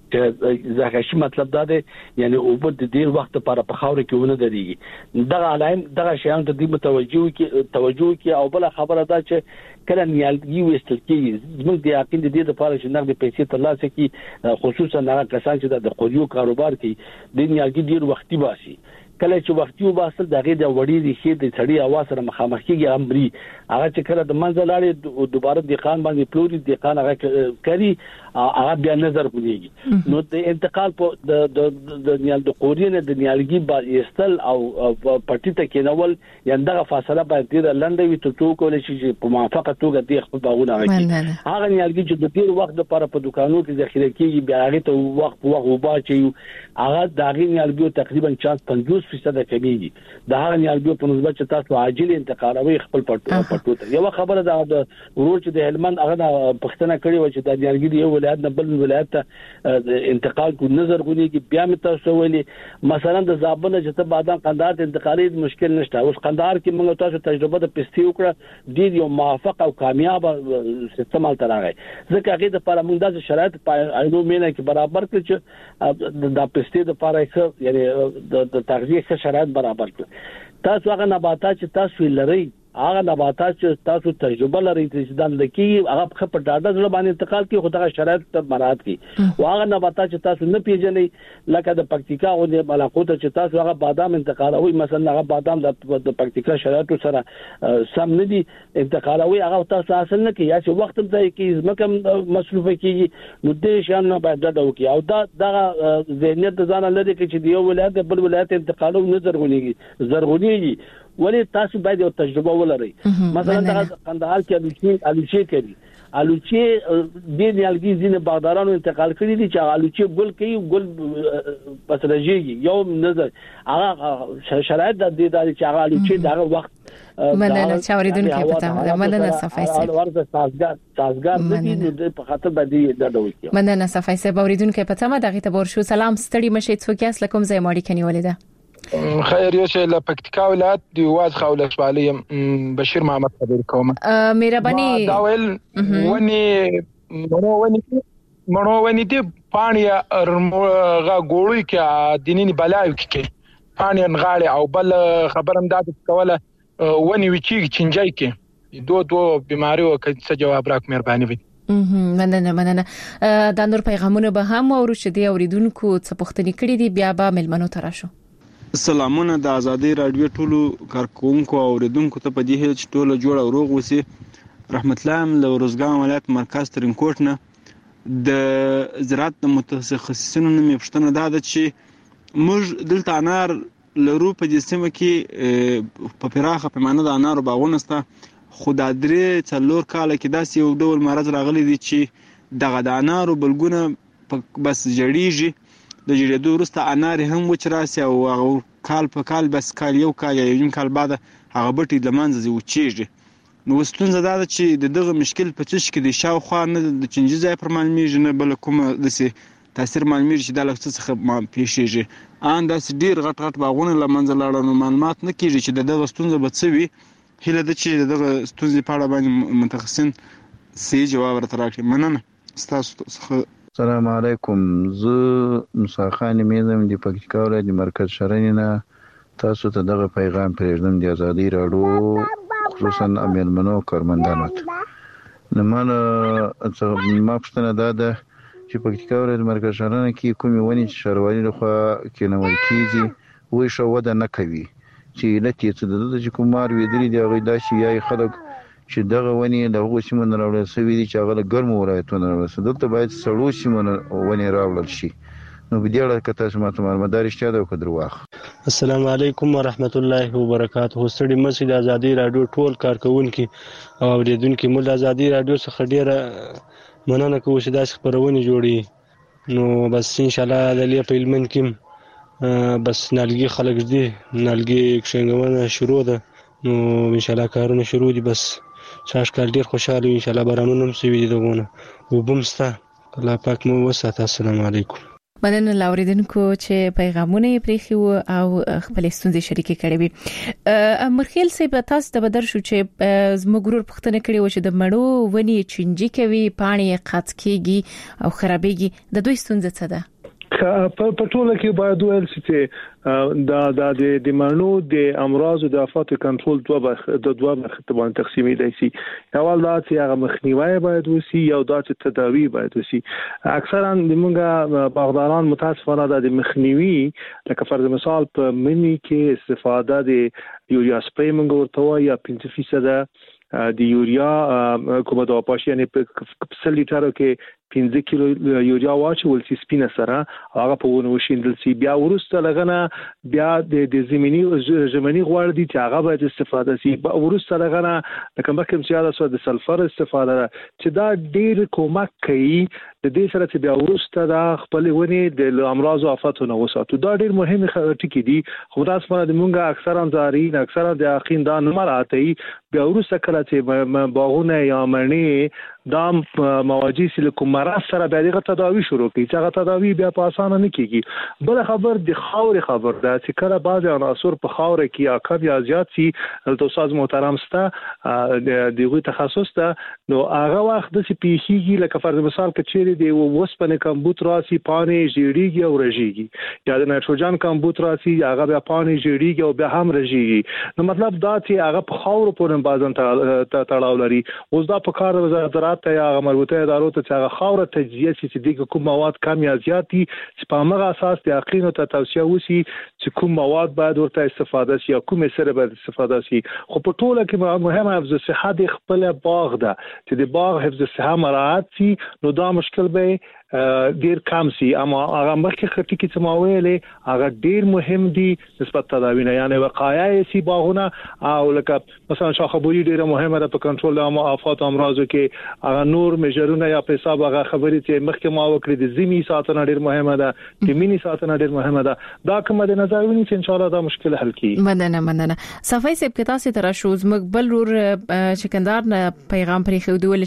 چې ځکه مطلب دا دی یعنی او په ډیر وخت لپاره په خاور کې ونه دريږي دغه علائم دغه شیان ته د توجه کی او بل خبره ده چې کله نیالګي وستل کیږي موږ د یقین د دې لپاره چې نغد پیسې ترلاسه کی خصوصا هغه کسان چې د قوریو کاروبار کوي د نیالګي ډیر وختي باسي کله چې وختي وباسل دغه د وړي د شي د سړی اواز سره مخامخ کیږي امري هغه چې کله د منځ لاړې دوباره د قان باندې پلوري د قان هغه کوي هغه بیا نظر کوي نو د انتقال په د نیال د قورینه د نیالګي با استل او پټی ته کېنول یان دغه فاصله باید ډیر لنډه وي ته کولای شي په موافقه توګه د خپل باغونه راکړي هغه نیالګي چې د ډیر وخت لپاره په دکانو کې ذخیره کیږي بیا هغه ته وخت وباچي هغه دغه نیالګي تقریبا 50% کمیږي د هغه نیالګي په نسبت چې تاسو عاجل انتقالوي خپل پټو ته یو خبره ده د ورور چې د هلمند هغه پښتنه کړی و چې د نیالګي یو ولایت نه بل ولایت ته انتقال کو نظر غونی کې بیا مې تاسو ویلي مثلا د زابل چې ته بادام قندهار ته انتقالي مشکل نشته اوس قندهار کې موږ تاسو تجربه د پستی وکړه ډیر یو موافق او کامیاب سیستم تل راغی ځکه هغه د لپاره موږ د شرایط عینو مینه کې برابر کړ چې د پستی د لپاره یعنی د تغذیه شرایط برابر کړ تاسو هغه نباتات چې تاسو لري هغه نباتات چې تاسو تجربه لري چې د لکی هغه په ډاډه ځل باندې انتقال کې خدای شرایط ته مراد کی او هغه نباتات چې تاسو نه پیژنئ لکه د پکتیکا او د ملاقات چې تاسو هغه بادام انتقالوي مثلا هغه بادام د پکتیکا شرایط سره سم نه دي انتقالوي هغه تاسو اصل نه کی یا چې وخت ته کې زمکه مصروفه کیږي نو دې شان نه باید دا وکي او دا ذهنیت ځان لري چې دی ولایت بل ولایت انتقالو نه زرغونیږي ولی تاسو باید یو تجربه ولرئ مثلا د قندهار کې الوچې کوي الوچې د نیالګي زینه باغدارانو انتقال کړی دي چې الوچې ګل کوي ګل پس راځي یو نظر هغه شرایط د دې چې هغه الوچې دغه وخت مننه چاوریدونکو پته مننه صفای سه ورته سازګار د دې په خاطر باندې دا ډول مننه صفای سه اوریدونکو پته ما دغه ته ورشو سلام ستړي مشه څوک یاس لکم زې ماړي کني ولیده خیر یو چې له پکتیکا ولایت دی واز خوله سوالي بشیر محمد خبر کوم مهرباني دا ول ونی مړو ونی دی پانی غا ګوړی کې دیني بلاوي کې پانی نغاړي او بل خبرم داد کوله ونی وچی چنجای کې دو بیماریو کې څه جواب راک مهرباني وي. مننه دا نور پیغامونه به هم ورشي دی اوریدونکو څه پوښتنه کړې دي بیا به ملمنو تراشو. سلامونه د آزادۍ رادیو ټولو کارکونکو او اوریدونکو ته په دې هیڅ ټوله جوړ او روغ وسی. رحمت الله له روزګان ولایت مرکز ترینکوټ نه د زراعت د متخصصینو نه پوښتنه ده چې موږ دلته انار لرو په دې سیمه کې په پراخه پیمانه د انارو باغونه سته، خو دا 3-4 کال کې داسې یو ډول مرض راغلی دی چې دغه د انارو بلګونه بس جړیږي، د جړېدو وروسته انار هم وچ راسي او هغه کال په کال بس کال یو کال یا یو کال بعد هغه بټي د منځ وچیږي. نو ستونزه دا ده چې دغه مشکل په څه کې د شاوخوا نه د چنجي ځای پر معلومیږي نه بل کومه داسې تاثیر معلومیږي چې دا له څه څخه پیښیږي. ان داسې ډیر غټ باغونه له منځه لاړل نو معلومات نه کیږي چې دغه ستونزه به څه وي. هله د چې دغه ستونزې په اړه باندې متخصصین صحیح جواب راته راکړي. مننه ستاسو څخه. السلام علیکم، زه موسی خان میزم د پکتیکا ولایت مرکز شرنی نه تاسو ته دغه پیغام پرېږدم د آزادۍ راډیو خصوصا امیرمنو کارمندانو ته. نو ما پوښتنه دا ده چې پکتیکا ولایت مرکز شرنی کې کومې ونې چې ښاروالۍ لخوا کېنول کېږي وایي ښه وده نه کوي چې علت یې څه ده چې کوم مار ویدري دی هغوی داسې یایي خلک چې دغه ونې له هغو سیمو نه راوړل سوي دي چې هغه له ګرمو ولایتونو راوړل سوي. دلته باید سړو سیمو نه ونې راوړل شي. نو په دې اړه که تاسو ماته معلومات دا رښتیا ده او که درواغ. السلام علیکم ورحمت الله وبرکاته. ستړي مشي د آزادۍ راډیو ټول کارکونکي او اوریدونکي مول د آزادۍ راډیو څخه ډیره مننه کوم چې داسې خبرونه جوړي. نو بس ان شاء الله د لې په علمن کې بس نالګي خلک دي، نالګي څنګه شروع ده. نو ان شاء الله کارونه شروع دي. بس شاش کال ډیر خوشاله ان شاء الله بارانونه هم سوي دي دغونه وبمستا الله پاک مو وساته. السلام علیکم. مننه لاوریدونکو چې پیغامونه پریخي او خپل ستونزې شریکې کړې وي. مرخیل سیب تاسو ته بدر شو چې زموږ پښتنه کړي و چې د مړو ونی چنجي کوي، پانی قات کیږي او خرابېږي. د دوی ستونزه څه ده؟ په ټوله کې باید ویل چې د مانو د امراض او د آفات کنټرول دوه برخې باندې تقسیمې دي سي. اول دا چې هغه مخنیوي باید وسی او دا چې تداوی باید وسی. اکثرا د موږ باغداران متاسفانه د مخنیوي لکه فرض مثال په منی کې استفاده د یوریا سپری موږ ورته یا 5% د یوریا کومه د پاشي یعنی په سل لیټر کې 15 کیلو یوریا واچول چې سپینه سره هغه په ونه وشیندل سي. بیا ورسته لغنه بیا د زمینی غوړ دي چې هغه باید استفاده سي. ورسته لغنه لکه مخکې چې یاد سو د سلفر استفاده چې دا ډیر کومک کوي د دې سره چې بیا ورسته دا خپل ونی د امراض او آفاتونو وساتو. دا ډیر مهم ټکی دي. خو تاسو په دې مونږه اکثرا زارین اکثرا د اخین دا نه مراتي بیا ورسته کله چې باغونه یا مړنی دا مواجی سلیکوم مرض سره به دغه تداوی شروع کی چې هغه تداوی بیا په اسانه نه کیږي. بل خبر د خبر ده چې کله بعض عناصر په خاور کې یا کم یا زیات سي د استاد محترم ستا دغه تخصص ته نو هغه وخت د پیخيږي لکه فرض مثال کچېری دی وسپنه کمبوت راسي پانی جوړیږي او رژيږي یا د نایتروجن کمبوت راسي هغه بیا پانی جوړیږي او بیا هم رژيږي. نو مطلب دا چې هغه په خاور پورې بازن تړاو لري. اوس دا په کار وزارت ته یا مربوطه ادارو ته چې هغه خاور تجزیه چې د کوم مواد کم یا زیات دي چې په هغه اساس د یقین ته توصیه وسی چې کوم مواد باید ورته استفاده شي یا کوم سره باید استفاده شي. خو په ټوله کې مهمه حفظ صحت د خپل باغ ده چې د باغ حفظ صحت مراعات شي نو دا مشکل به ډیر کم سي. اما هغه مخکې خطي کې سماويلې هغه ډیر مهم دي نسبت تداوی نه یعنی وقایع سي باغونه او لکه مثلا شاخبوري ډیره مهمه ده په کنټرول د آفات امراضو کې. هغه نور میجرونه یا په حساب هغه خبرې چې مخکې ما وکړې د زمي ساتنه ډیر مهمه ده، د مینی ساتنه ډیر مهمه ده. دا کومه د نظر ونی چې ان شاء الله دا مشکل حل کیږي. مننه صفای سیب کې تاسو تر شو زمګ بل رور چکندار نه پیغام پرې خو دیول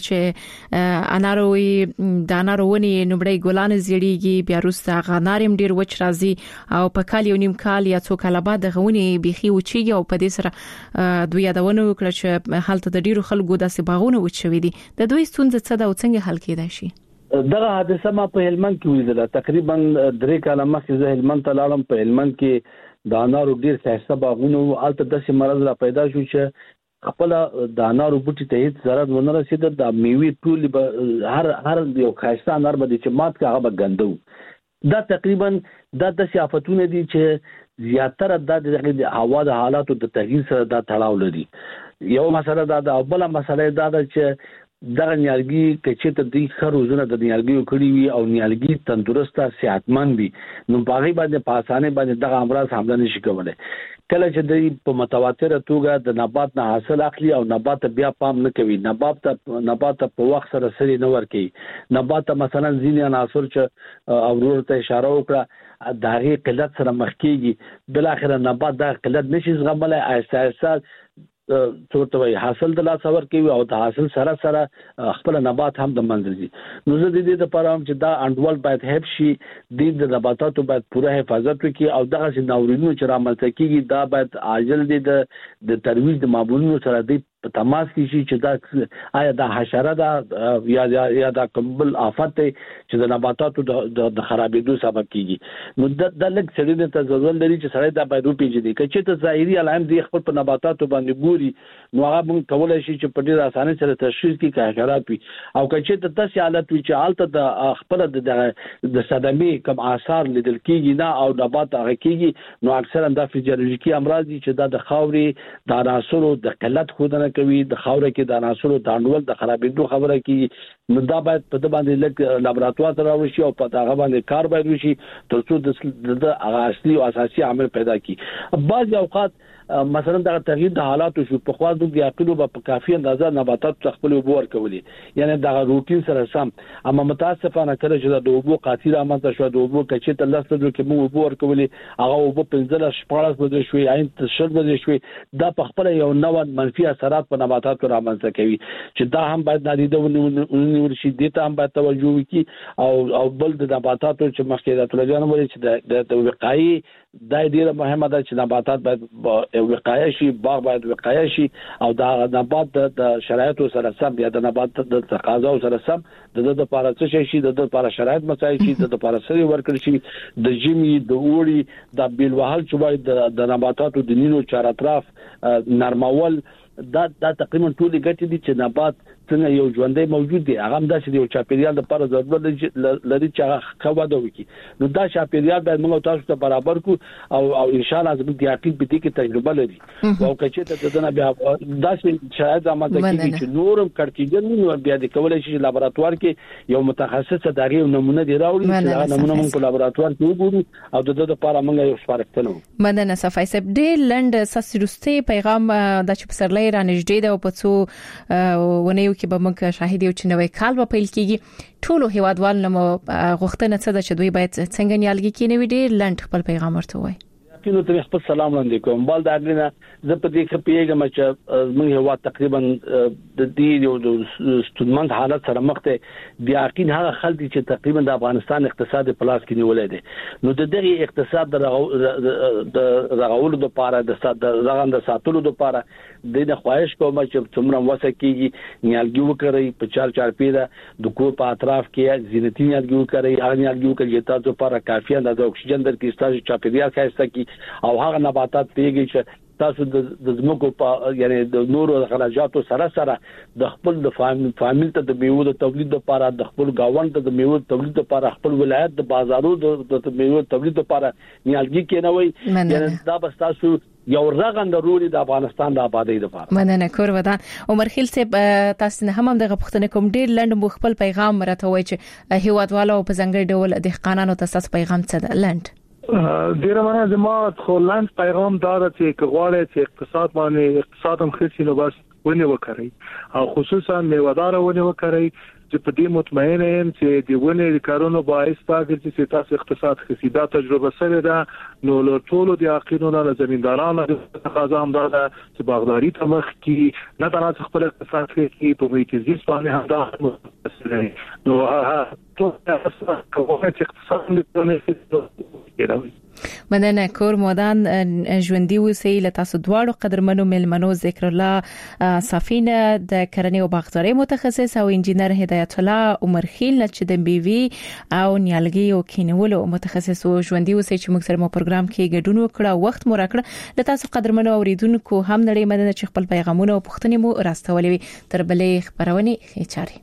چې اناروي د انارونی نوبړی ګلان زیړیږي بیا روسته غنارم ډیر وچ راځي او په کال یو نیم کال یا څو کال بعد غونی بيخي وچیږي او په دې سره دوی یادونه وکړه چې حالت د ډیرو خلکو داسې باغونه وچوي دي. د دوی ستونزه څه ده او څنګه حل کېدای شي؟ دغه حادثه ما په هلمند کې ولیدله. تقریبا 3 کاله مخکې زه هلمند ته لاړم. په هلمند کې د انارو ډیر ښایسته باغونه وو. هلته داسې مرض را پیدا شو چې خپل د انارو بوټي ته هیڅ ضرر ونه رسید. د میوې ټولې به هر یو ښایسته انار به چې مات که هغه به ګنده وو. دا تقریبا دا داسې آفتونه دي چې زیاتره د هوا د حالاتو د تغییر سره دا تړاو لري. یو مسله دا ده او بله مسله دا ده چې دغه نیالګي که چېرته دوی ښه روزنه د نیالګیو کړي وي او نیالګي تندرسته صحتمند وي نو په هغې باندې په اسانۍ باندې دغه امراض حمله نشي کولی. کله چې دوی په متواتره توګه د نبات نه حاصل اخلي او نبات ته بیا پام نه کوي، نبات ته په وخت سره سري نه ورکوي، نبات ته مثلا ځینې عناصر چې اورور ته اشاره وکړه د هغې قلت سره مخ کېږي، بالاخره نبات دغه قلت نشي زغملی، آهسته آهسته څورته وایي حاصل د لاسه ورکوي او د حاصل سره سره خپل نبات هم د منځ ځي. نو زه د دې لپاره هم چې دا انډول باید حفظ شي، د نباتاتو باید پوره حفاظت وکړي او دغسې ناورینونه چې رامنځته کېږي دا باید عاجل دی د ترویج د معمولونو سره دی په تماس کې شي چې دا آیا دا حشره ده یا دا کوم آفت دی چې د نباتاتو د خرابېدو سبب کېږي. نو دا لږ سړي ته ضرورت لري چې سړی دا باید وپېژني. که چېرته ظاهري علایم دی خپل په نباتاتو باندې ګوري نو هغه موږ کولی شي چې په ډېره اسانۍ سره تشخیص کړي که حشرات وي، او که چېرته داسې حالت وي چې هلته د خپله د صدمې کوم آثار لیدل کېږي نه او نبات هغه کېږي نو اکثرا دا فزیولوژیکي امراض دي چې دا د خاورې د عناصرو د قلت ښودنه کوي، د خاوره کې د عناصرو د انډول د خرابېدو خبره کېږي. نو دا باید په ده باندې لږ لابراتوار ته راوړل شي او په هغه باندې کار باید وشي تر څو د هغه اصلي او اساسي عامل پیدا کړي. بعضې اوقات مثلا دغه تغییر د حالاتو شو، پخوا دوی د عقلو به په کافي اندازه نباتاتو ته خپل اوبه ورکولې، یعنی دغه روټین سره سم. اما متاسفانه کله چې د اوبو قاطي رامنځته شوه، د اوبو که چېرته 10 ورځو کې موږ اوبه ورکولې هغه اوبه 15-16 ورځې شوې، عین 10 ورځې شوې، دا په خپله یو نوع منفي اثرات په نباتاتو رامنځته کوي چې دا هم باید نادیده ونیول شي، دې ته هم باید توجه وکړي. او بل د نباتاتو چې مخکې د طلبیانو ویلي چې د وقایې دا ډیره مهمه ده چې نباتات باید وقایه شي، باغ باید وقایه شي او دا نبات د شرایطو سره سم یا د نبات د تقاضاو سره سم د لپاره څه شي، د لپاره شرایط مساعد شي، د لپاره سري ورکړل شي. د ژمي د اوړي د بیل وهل چې باید د نباتاتو د نیلو چار اطراف نرمول دا تقریبا ټولې ګټې دي چې نبات څنګه یو ژوندی موجود دی هغه هم داسې د یو چاپېریال لپاره ضرورت لري چې هغه ښه وده وکړي. نو دا چاپېریال باید موږ تاسو ته برابر کړو او انشاءالله زموږ د یقین په دې کې تجربه لري او که چېرته د ده نه بیا داسې شرایط رامنځته کېږي چې نور هم کړکېږن نو بیا دې کولی شي چې لابراتوار کې یو متخصص د هغې یو نمونه دې راوړي چې هغه نمونه موږ په لابراتوار کې وګورو او د ده دپاره موږ یو سپارښتنه وکړو. مننه صفای صاحب. ډېر لنډ ستاسې وروستی پیغام دا چې پسرلی رانږدې ده او په څو ونیو کې به موږ شاهد یو چې نوی کال به پیل کېږي. ټولو هیوادوالو نه غوښتنه څه ده چې دوی باید څنګه نیالګي کېنوي؟ ډېر لنډ خپل پیغام ورته وایي. نو ته خپل سلام وړاندې کوم. بل دا اګرینه زه په دې کې پیګم چې موږ هیواد تقریبا د دې یو ستونمند حالت سره مخ ته د یقین هغه خلک چې تقریبا د افغانستان اقتصاد په لاس کې نیولې دي. نو د دغه اقتصاد د رغولو لپاره د رغند ساتلو لپاره د خواهش کوم چې څومره وسه کېږي نیالګي وکړي په 4 پیدا د کور په اطراف کې زینتي نیالګي وکړي، هغه نیالګي وکړي چې تاسو لپاره کافي اندازه اکسیجن درکړي، تاسو چاپیریال ښایسته کړي او هغه نباتات پیږي چې تاسو د زموږ په یعنی د نورو خراجاتو سره سره د خپل د فامیل ته د میوه د تولید لپاره، د خپل گاوند ته د میوه تولید لپاره، خپل ولایت د بازارو د میوه تولید لپاره نیالګي کېنوي. یعنی دا بس تاسو یو رغند رول د افغانستان د آبادی لپاره. مننه کور ودان. عمر خیل صاحب تاسو نه هم دغه پښتنه کوم ډیر لنډ مو خپل پیغام راته وای چې هیوادوالو په ځنګړي ډول د قانونو تاسو پیغام څه ده؟ لنډ ډیره مننه. زما خو لاند پیغام دار چې غواړي چې اقتصاد باندې اقتصاد هم خرڅي نو بس ونه وکړي او خصوصا میوه‌دار ونه وکړي چې په دې مطمئن یم چې د ونه د کارونو باعث پاګرځي چې تاسو اقتصاد خرڅي. دا تجربه سره ده نو له ټولو د عقیدونو له زمیندارانو د تقاضا هم ده چې باغداري ته مخ کی نه تناسب خپل اقتصاد خرڅي په مرکزي باندې هم ده نو ټول اقتصاد کومه چې اقتصاد مننه کور مودان ژوندۍ اوسئ. له تاسو دواړو قدرمنو ملمنو ذکر الله صافینه د کرنې او باغدارۍ متخصص او انجینر هدایت الله عمرخیل چې د بیوی او نیالګي او کینولو متخصص او ژوندۍ اوسئ چې موږ سره مو پروګرام کې ګډون وکړه، وخت مو راکړه. له تاسو قدرمنو اوریدونکو هم نړۍ مننه چې خپل پیغامونه او پوښتنې مو راستولې وي. تر بلې خبرونه ښه چاري.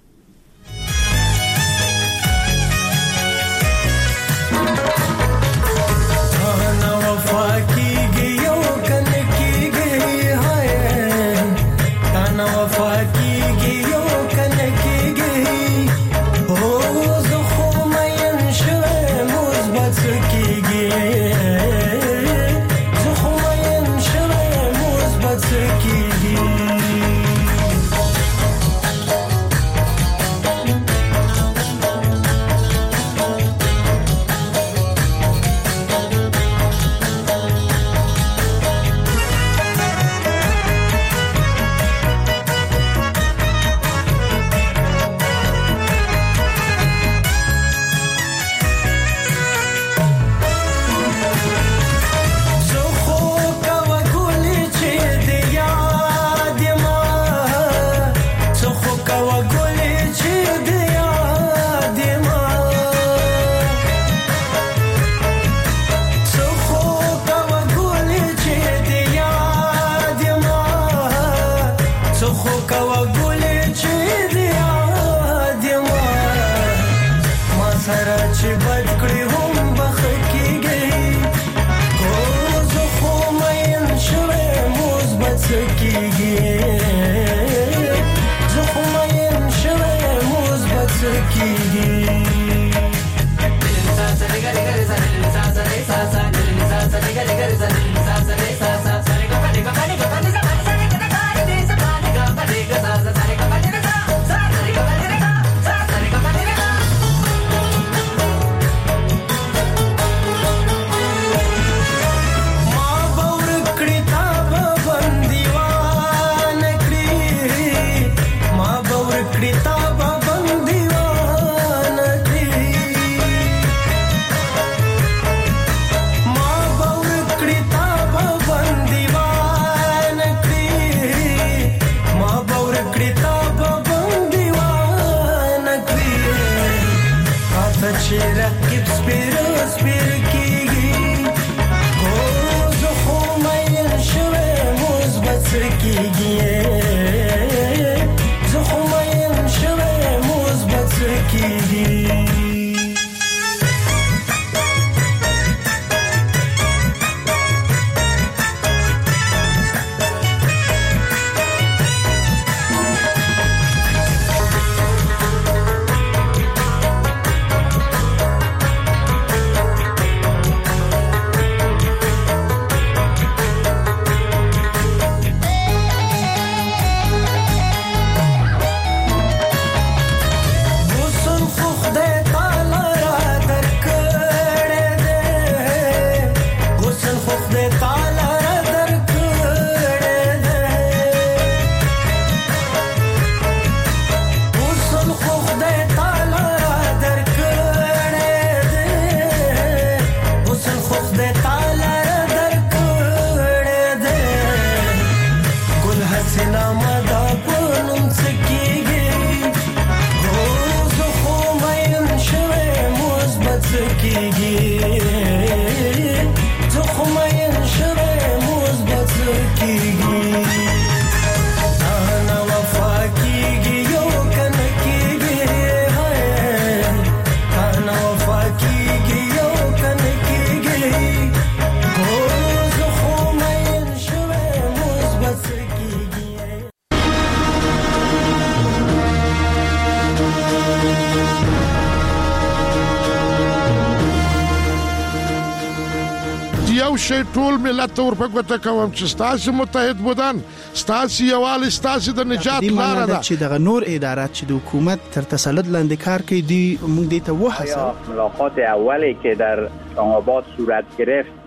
شي ټول ملت ور په ګوته کوم چې ستاسو متحد بودن ستاسو یوال ستاسو د نجات لار ده چې د نور ادارات چې د حکومت تر تسلط لاندې کار کوي دی موږ دې ته وحسه ملاقات اولی که در اسلام آباد صورت گرفت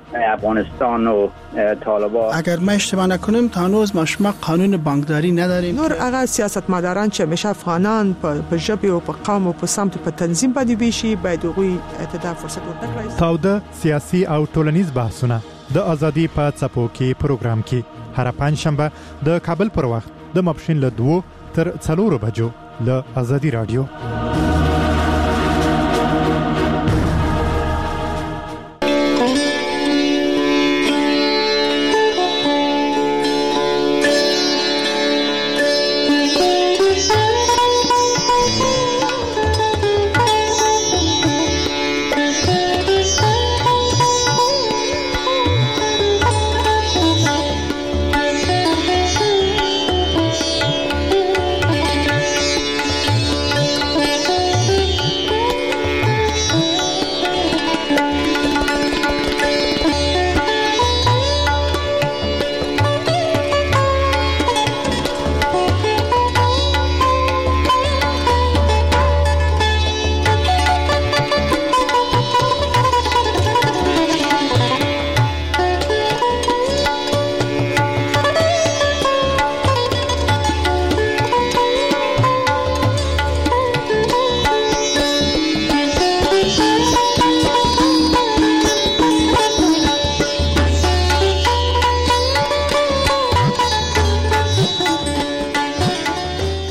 افغانستان و طالبان. اگر ما اشتباه نکنیم تا هنوز ما قانون بانکداری نداریم. نور هغه سیاستمداران چې همیشه افغانان په ژبه او په قوم او په سمت په تنظیم باندې ویشي باید هغوی ته فرصت ورکړي. تاوده سیاسي او ټولنیز بحثونه د ازادي په څپو کې پروګرام کې هر پنځشنبه د کابل پر وخت د ماپښین له 2 تر 4 بجو له ازادي رادیو.